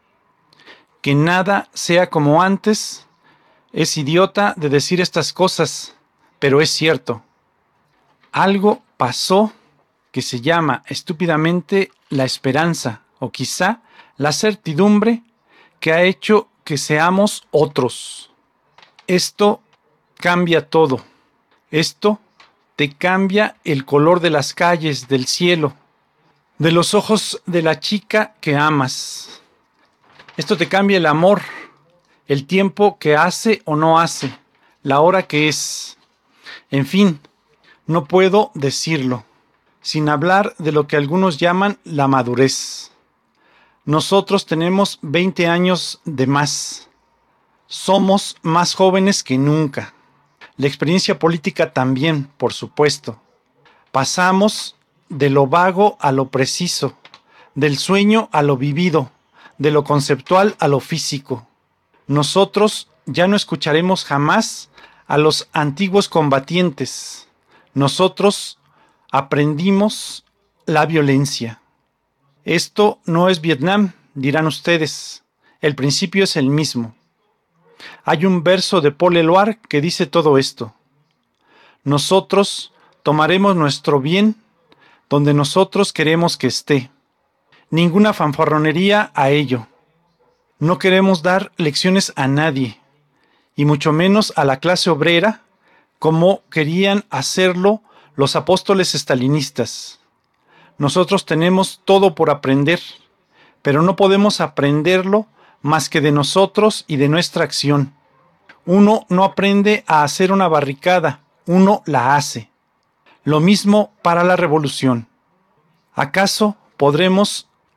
Que nada sea como antes. Es idiota de decir estas cosas, pero es cierto. Algo pasó que se llama estúpidamente la esperanza, o quizá la certidumbre, que ha hecho que seamos otros. Esto cambia todo. Esto te cambia el color de las calles, del cielo, de los ojos de la chica que amas. Esto te cambia el amor, el tiempo que hace o no hace, la hora que es. En fin, no puedo decirlo, sin hablar de lo que algunos llaman la madurez. Nosotros tenemos 20 años de más. Somos más jóvenes que nunca. La experiencia política también, por supuesto. Pasamos de lo vago a lo preciso, del sueño a lo vivido, de lo conceptual a lo físico. Nosotros ya no escucharemos jamás a los antiguos combatientes. Nosotros aprendimos la violencia. Esto no es Vietnam, dirán ustedes. El principio es el mismo. Hay un verso de Paul Eluard que dice todo esto. Nosotros tomaremos nuestro bien donde nosotros queremos que esté. Ninguna fanfarronería a ello. No queremos dar lecciones a nadie, y mucho menos a la clase obrera, como querían hacerlo los apóstoles estalinistas. Nosotros tenemos todo por aprender, pero no podemos aprenderlo más que de nosotros y de nuestra acción. Uno no aprende a hacer una barricada, uno la hace. Lo mismo para la revolución. ¿Acaso podremos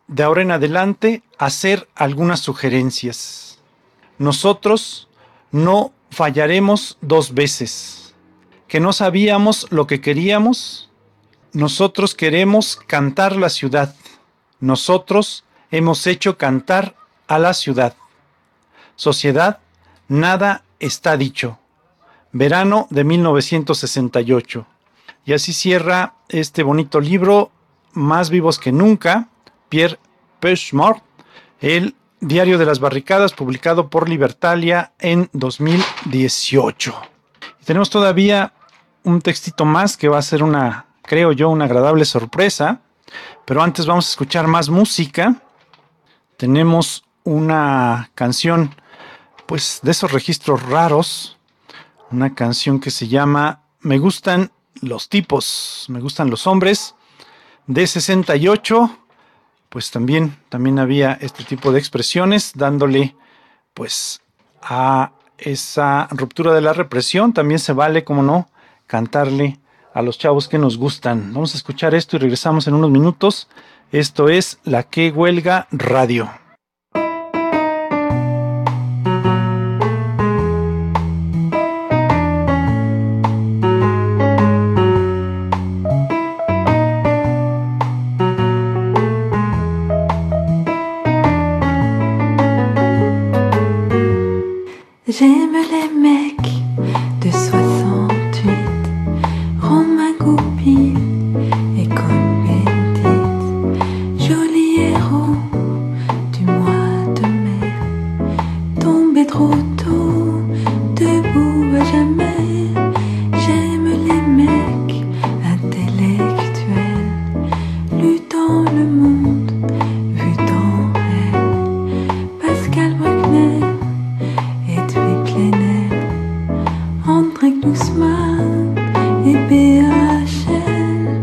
de ahora en adelante hacer algunas sugerencias. Nosotros no fallaremos 2 veces. Que no sabíamos lo que queríamos. Nosotros queremos cantar la ciudad. Nosotros hemos hecho cantar a la ciudad. Sociedad, nada está dicho. Verano de 1968. Y así cierra este bonito libro, Más vivos que nunca, Pierre Pechemort, el Diario de las Barricadas, publicado por Libertalia en 2018. Y tenemos todavía un textito más que va a ser creo yo, una agradable sorpresa. Pero antes vamos a escuchar más música. Tenemos una canción, pues, de esos registros raros. Una canción que se llama Me gustan los tipos, me gustan los hombres, de 68. Pues también había este tipo de expresiones, dándole pues a esa ruptura de la represión. También se vale, como no, cantarle a los chavos que nos gustan. Vamos a escuchar esto y regresamos en unos minutos. Esto es La Que Huelga Radio. J'aime les mecs de 68, Romain Goupil et Cohn-Bendit, jolis héros du mois de mai, tombés trop tôt, debout à jamais. J'aime les mecs intellectuels, lus dans le monde, vus dans elle. Pascal Bruckner, André Glucksmann et BHL.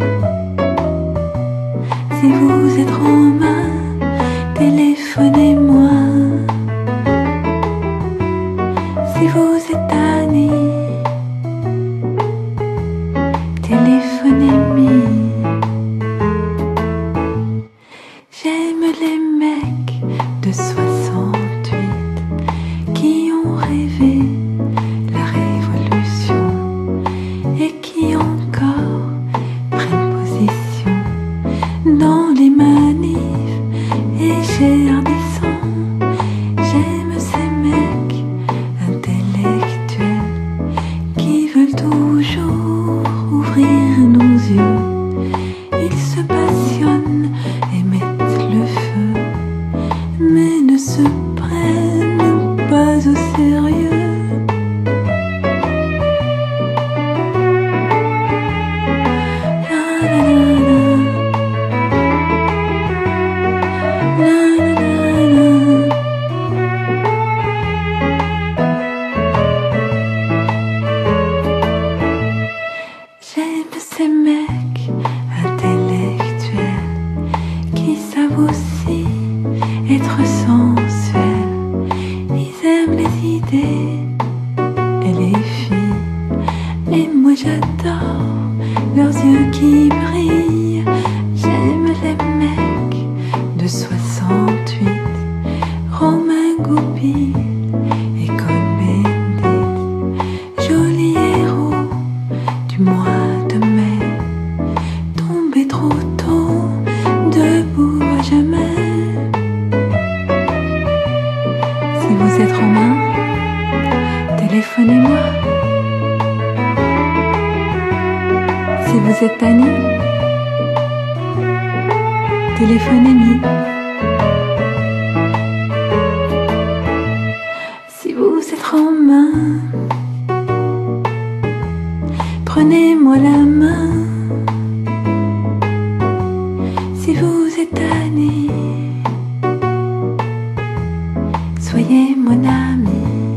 Si vous êtes romain, téléphonez-moi. Si vous êtes Annie, téléphonez-moi. J'aime les mecs de 68 qui ont rêvé la révolution et qui encore prennent position dans les manifs et chez Ardisson. J'aime ces mecs intellectuels qui veulent toujours ouvrir nos yeux. Ils se passionnent et mettent le feu, mais ne se prennent pas au sérieux. J'aime ces mecs intellectuels qui savent aussi être sensuels. Ils aiment les idées et les filles, mais moi j'adore leurs yeux qui brillent. J'aime les mecs de 68, Romain Goupil et Cohn-Bendit, jolis héros du mois de mai, tombés trop tôt, debout à jamais. Si vous êtes romain, téléphonez-moi. Si vous êtes Annie, téléphonez-moi. Si vous êtes romain, prenez-moi la main. Si vous êtes Annie, soyez mon ami.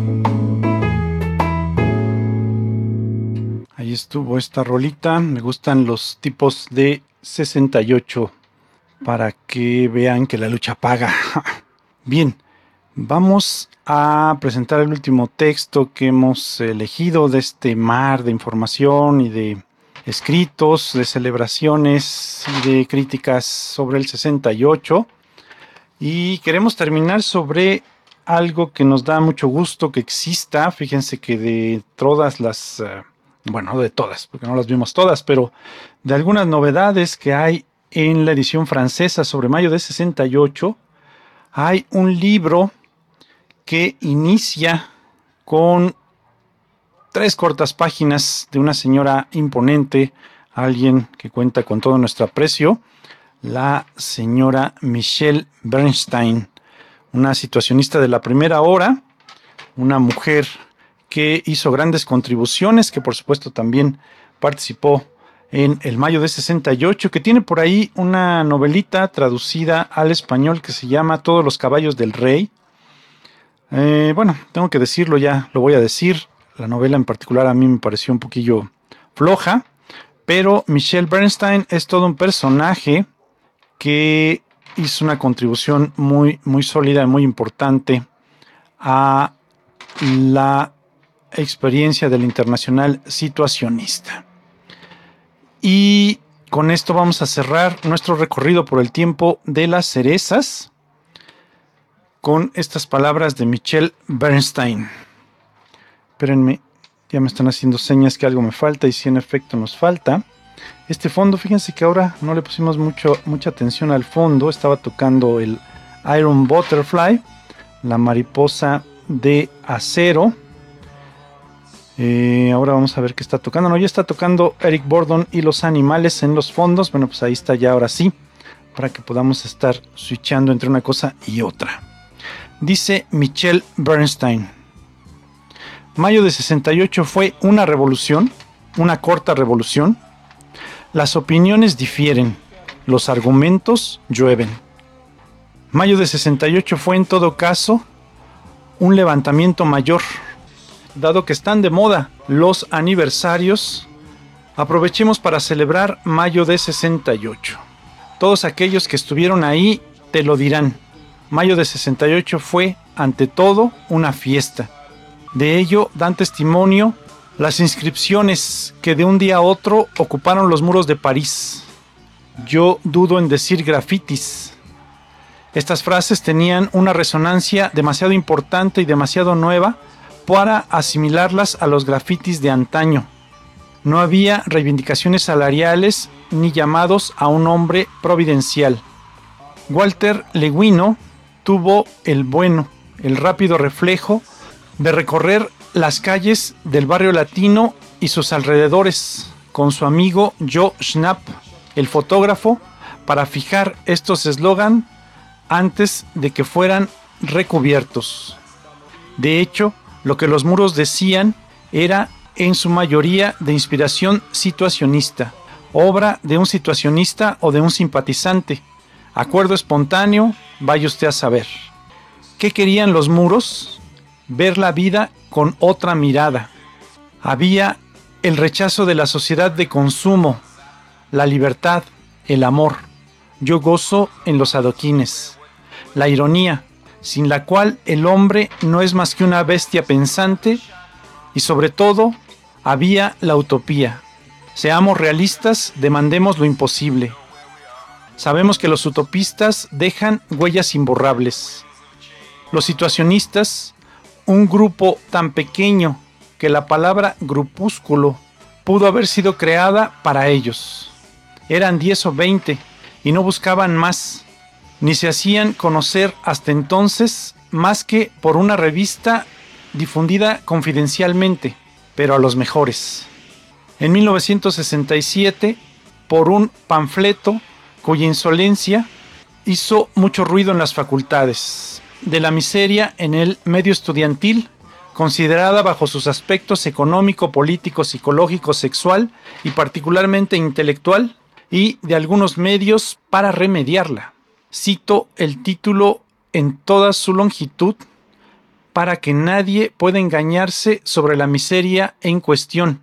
Ahí estuvo esta rolita. Me gustan los tipos de 68 para que vean que la lucha paga. Bien, vamos a presentar el último texto que hemos elegido de este mar de información y de escritos, de celebraciones y de críticas sobre el 68. Y queremos terminar sobre algo que nos da mucho gusto que exista. Fíjense que de todas las, bueno, no de todas, porque no las vimos todas, pero de algunas novedades que hay en la edición francesa sobre mayo de 68, hay un libro que inicia con 3 cortas páginas de una señora imponente, alguien que cuenta con todo nuestro aprecio, la señora Michelle Bernstein, una situacionista de la primera hora, una mujer que hizo grandes contribuciones, que por supuesto también participó en el mayo de 68, que tiene por ahí una novelita traducida al español que se llama Todos los caballos del rey. Bueno, tengo que decirlo ya, lo voy a decir. La novela en particular a mí me pareció un poquillo floja, pero Michelle Bernstein es todo un personaje que hizo una contribución muy, muy sólida y muy importante a la experiencia del internacional situacionista. Y con esto vamos a cerrar nuestro recorrido por el tiempo de las cerezas con estas palabras de Michelle Bernstein. Espérenme, ya me están haciendo señas que algo me falta y si en efecto nos falta. Este fondo, fíjense que ahora no le pusimos mucha atención al fondo. Estaba tocando el Iron Butterfly, la mariposa de acero. Ahora vamos a ver qué está tocando. No, ya está tocando Eric Burdon y los animales en los fondos. Bueno, pues ahí está ya ahora sí, para que podamos estar switchando entre una cosa y otra. Dice Michelle Bernstein: mayo de 68 fue una revolución, una corta revolución. Las opiniones difieren, los argumentos llueven. Mayo de 68 fue en todo caso un levantamiento mayor. Dado que están de moda los aniversarios, aprovechemos para celebrar mayo de 68. Todos aquellos que estuvieron ahí te lo dirán. Mayo de 68 fue, ante todo, una fiesta. De ello dan testimonio las inscripciones que de un día a otro ocuparon los muros de París. Yo dudo en decir grafitis. Estas frases tenían una resonancia demasiado importante y demasiado nueva para asimilarlas a los grafitis de antaño. No había reivindicaciones salariales ni llamados a un hombre providencial. Walter Le Guino tuvo el rápido reflejo de recorrer las calles del barrio latino y sus alrededores con su amigo Joe Schnapp, el fotógrafo, para fijar estos eslogan antes de que fueran recubiertos. De hecho, lo que los muros decían era en su mayoría de inspiración situacionista, obra de un situacionista o de un simpatizante, acuerdo espontáneo, vaya usted a saber. ¿Qué querían los muros? Ver la vida con otra mirada. Había el rechazo de la sociedad de consumo, la libertad, el amor. Yo gozo en los adoquines. La ironía, sin la cual el hombre no es más que una bestia pensante, y sobre todo, había la utopía. Seamos realistas, demandemos lo imposible. Sabemos que los utopistas dejan huellas imborrables. Los situacionistas, un grupo tan pequeño que la palabra grupúsculo pudo haber sido creada para ellos. Eran 10 o 20 y no buscaban más, ni se hacían conocer hasta entonces más que por una revista difundida confidencialmente, pero a los mejores. En 1967, por un panfleto cuya insolencia hizo mucho ruido en las facultades, de la miseria en el medio estudiantil, considerada bajo sus aspectos económico, político, psicológico, sexual y particularmente intelectual, y de algunos medios para remediarla. Cito el título en toda su longitud para que nadie pueda engañarse sobre la miseria en cuestión.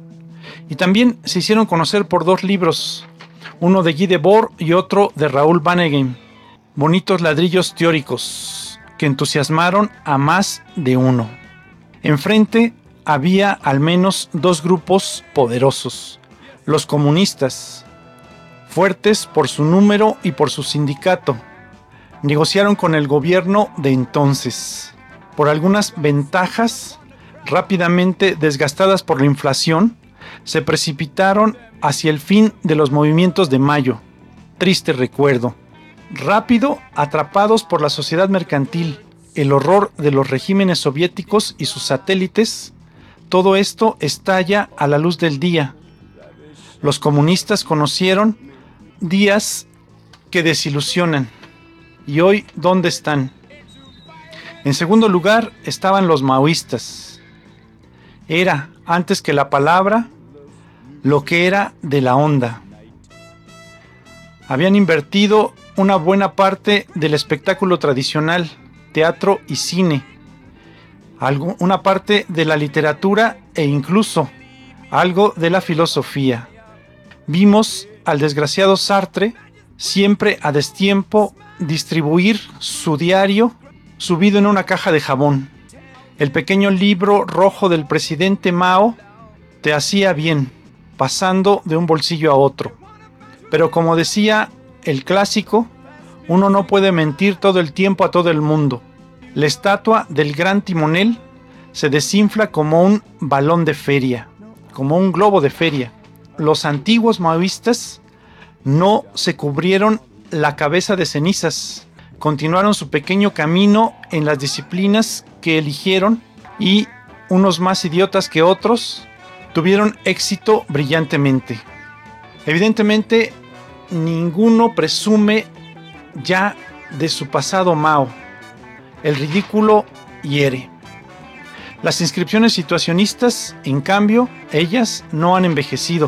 Y también se hicieron conocer por 2 libros, uno de Guy Debord y otro de Raoul Vaneigem, bonitos ladrillos teóricos que entusiasmaron a más de uno. Enfrente había al menos 2 grupos poderosos, Los comunistas, fuertes por su número y por su sindicato, negociaron con el gobierno de entonces. Por algunas ventajas, rápidamente desgastadas por la inflación, se precipitaron hacia el fin de los movimientos de mayo. Triste recuerdo. Rápido, atrapados por la sociedad mercantil, el horror de los regímenes soviéticos y sus satélites, todo esto estalla a la luz del día. Los comunistas conocieron días que desilusionan. ¿Y hoy dónde están? En segundo lugar estaban los maoístas. Era, antes que la palabra, lo que era de la onda. Habían invertido una buena parte del espectáculo tradicional, teatro y cine, una parte de la literatura e incluso algo de la filosofía. Vimos al desgraciado Sartre, siempre a destiempo, distribuir su diario subido en una caja de jabón. El pequeño libro rojo del presidente Mao te hacía bien, pasando de un bolsillo a otro. Pero como decía el clásico, uno no puede mentir todo el tiempo a todo el mundo. La estatua del gran timonel se desinfla como un balón de feria, como un globo de feria. Los antiguos maoístas no se cubrieron la cabeza de cenizas, continuaron su pequeño camino en las disciplinas que eligieron y unos más idiotas que otros tuvieron éxito brillantemente. Evidentemente, ninguno presume ya de su pasado Mao. El ridículo hiere. Las inscripciones situacionistas, en cambio, ellas no han envejecido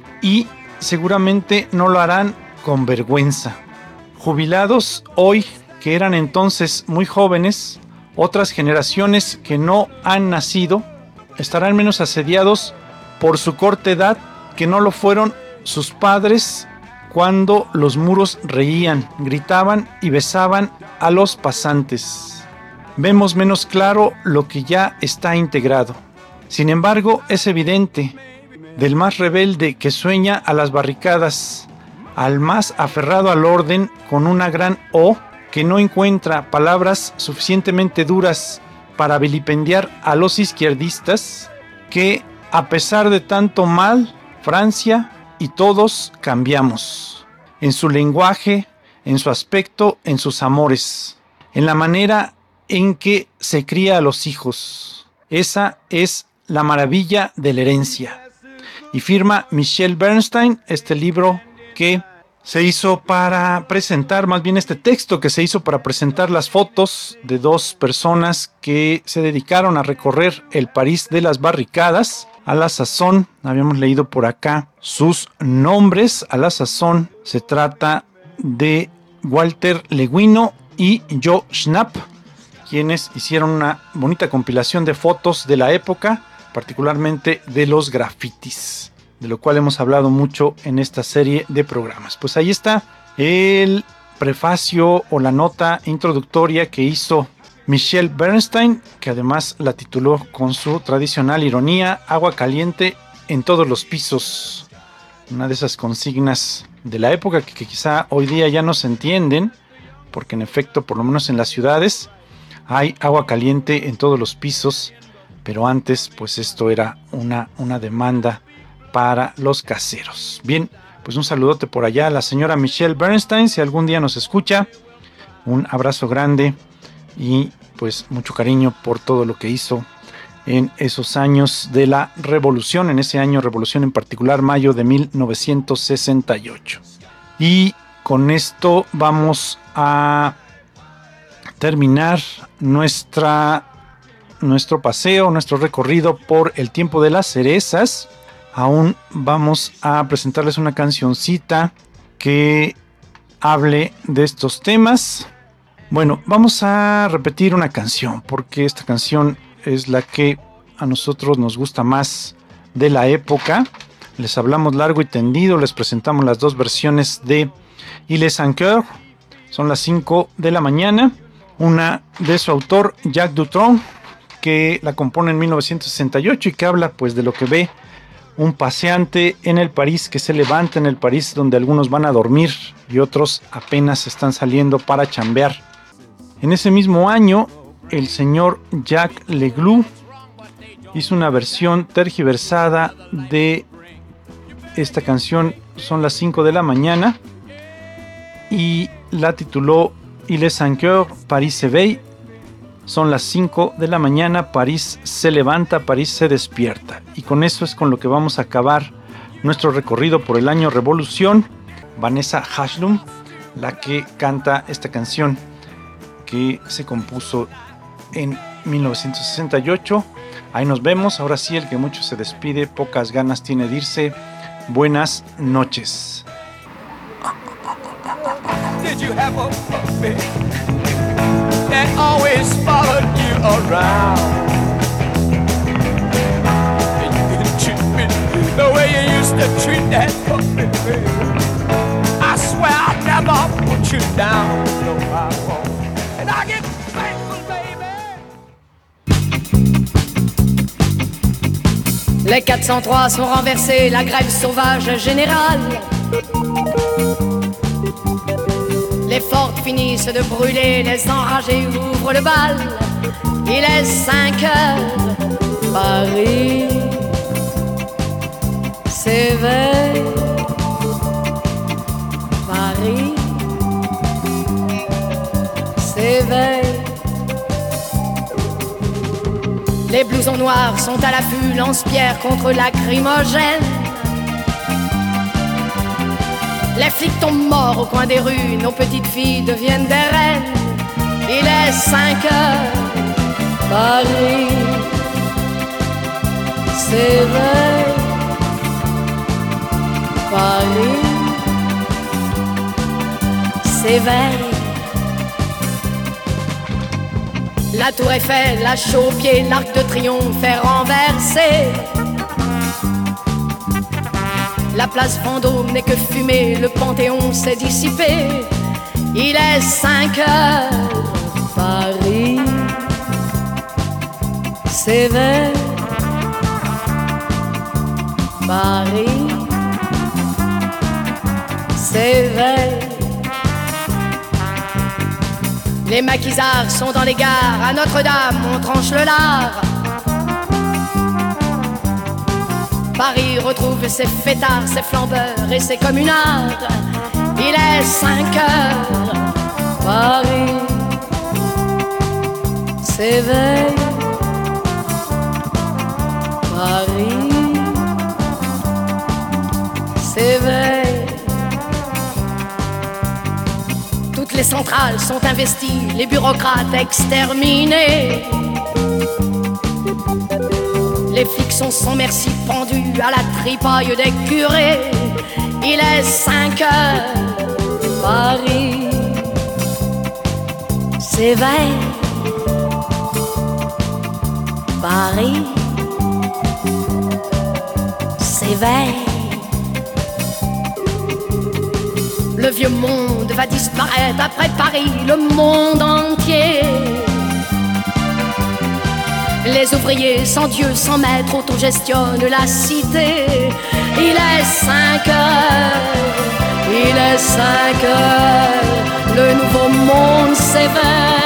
y seguramente no lo harán con vergüenza. Jubilados hoy, que eran entonces muy jóvenes, otras generaciones que no han nacido, estarán menos asediados por su corta edad que no lo fueron sus padres cuando los muros reían, gritaban y besaban a los pasantes. Vemos menos claro lo que ya está integrado. Sin embargo, es evidente, del más rebelde que sueña a las barricadas, al más aferrado al orden con una gran O, que no encuentra palabras suficientemente duras para vilipendiar a los izquierdistas, que a pesar de tanto mal, Francia y todos cambiamos. En su lenguaje, en su aspecto, en sus amores, en la manera en que se cría a los hijos. Esa es la maravilla de la herencia. Y firma Michel Bernstein este libro que se hizo para presentar, más bien este texto que se hizo para presentar las fotos de dos personas que se dedicaron a recorrer el París de las barricadas. A la sazón, habíamos leído por acá sus nombres. A la sazón se trata de Walter Le Guino y Joe Schnapp, quienes hicieron una bonita compilación de fotos de la época, particularmente de los grafitis, de lo cual hemos hablado mucho en esta serie de programas. Pues ahí está el prefacio o la nota introductoria que hizo Michel Bernstein, que además la tituló con su tradicional ironía: agua caliente en todos los pisos. Una de esas consignas de la época que quizá hoy día ya no se entienden, porque en efecto, por lo menos en las ciudades, hay agua caliente en todos los pisos, pero antes pues esto era una demanda para los caseros. Bien, pues un saludote por allá a la señora Michelle Bernstein, si algún día nos escucha, un abrazo grande y pues mucho cariño por todo lo que hizo en esos años de la revolución, en ese año revolución en particular, mayo de 1968. Y con esto vamos a terminar nuestro paseo, nuestro recorrido por el tiempo de las cerezas. Aún vamos a presentarles una cancioncita que hable de estos temas. Bueno, vamos a repetir una canción, porque esta canción es la que a nosotros nos gusta más de la época. Les hablamos largo y tendido, les presentamos las dos versiones de Il est 5 heures, son las 5 de la mañana. Una de su autor, Jacques Dutronc, que la compone en 1968 y que habla pues de lo que ve un paseante en el París que se levanta en el París donde algunos van a dormir y otros apenas están saliendo para chambear. En ese mismo año, el señor Jacques Leglou hizo una versión tergiversada de esta canción, Son las 5 de la mañana, y la tituló Il est 5 heures, Paris s'éveille. Son las 5 de la mañana, París se levanta, París se despierta. Y con eso es con lo que vamos a acabar nuestro recorrido por el año Revolución. Vanessa Hashlum, la que canta esta canción que se compuso en 1968. Ahí nos vemos. Ahora sí, el que mucho se despide, pocas ganas tiene de irse. Buenas noches. Did you have a puppy that always followed you around? And you didn't treat me the way you used to treat that puppy, baby. I swear I'll never put you down, no I won't. And I get thankful, baby. Les 403 sont renversés, la grève sauvage générale. Les fortes finissent de brûler, les enragés ouvrent le bal. Il est 5 heures, Paris s'éveille. Paris s'éveille. Les blousons noirs sont à l'affût, lance-pierre contre lacrymogène. Les flics tombent morts au coin des rues, nos petites filles deviennent des reines. Il est 5 heures, Paris s'éveille. Paris s'éveille. La tour Eiffel, la chaux au pied, l'arc de triomphe est renversé. La place Vendôme n'est que fumée, le Panthéon s'est dissipé. Il est 5 heures, Paris s'éveille. Paris s'éveille. Les maquisards sont dans les gares, à Notre-Dame on tranche le lard. Paris retrouve ses fêtards, ses flambeurs et ses communards. Il est 5 heures, Paris s'éveille. Paris s'éveille. Toutes les centrales sont investies, les bureaucrates exterminés. Les flics sont sans merci pendus à la tripaille des curés. Il est 5 heures, Paris s'éveille. Paris s'éveille. Le vieux monde va disparaître après Paris, le monde entier. Les ouvriers sans Dieu, sans maître, autogestionnent la cité. Il est 5 heures, il est 5 heures, le nouveau monde s'éveille.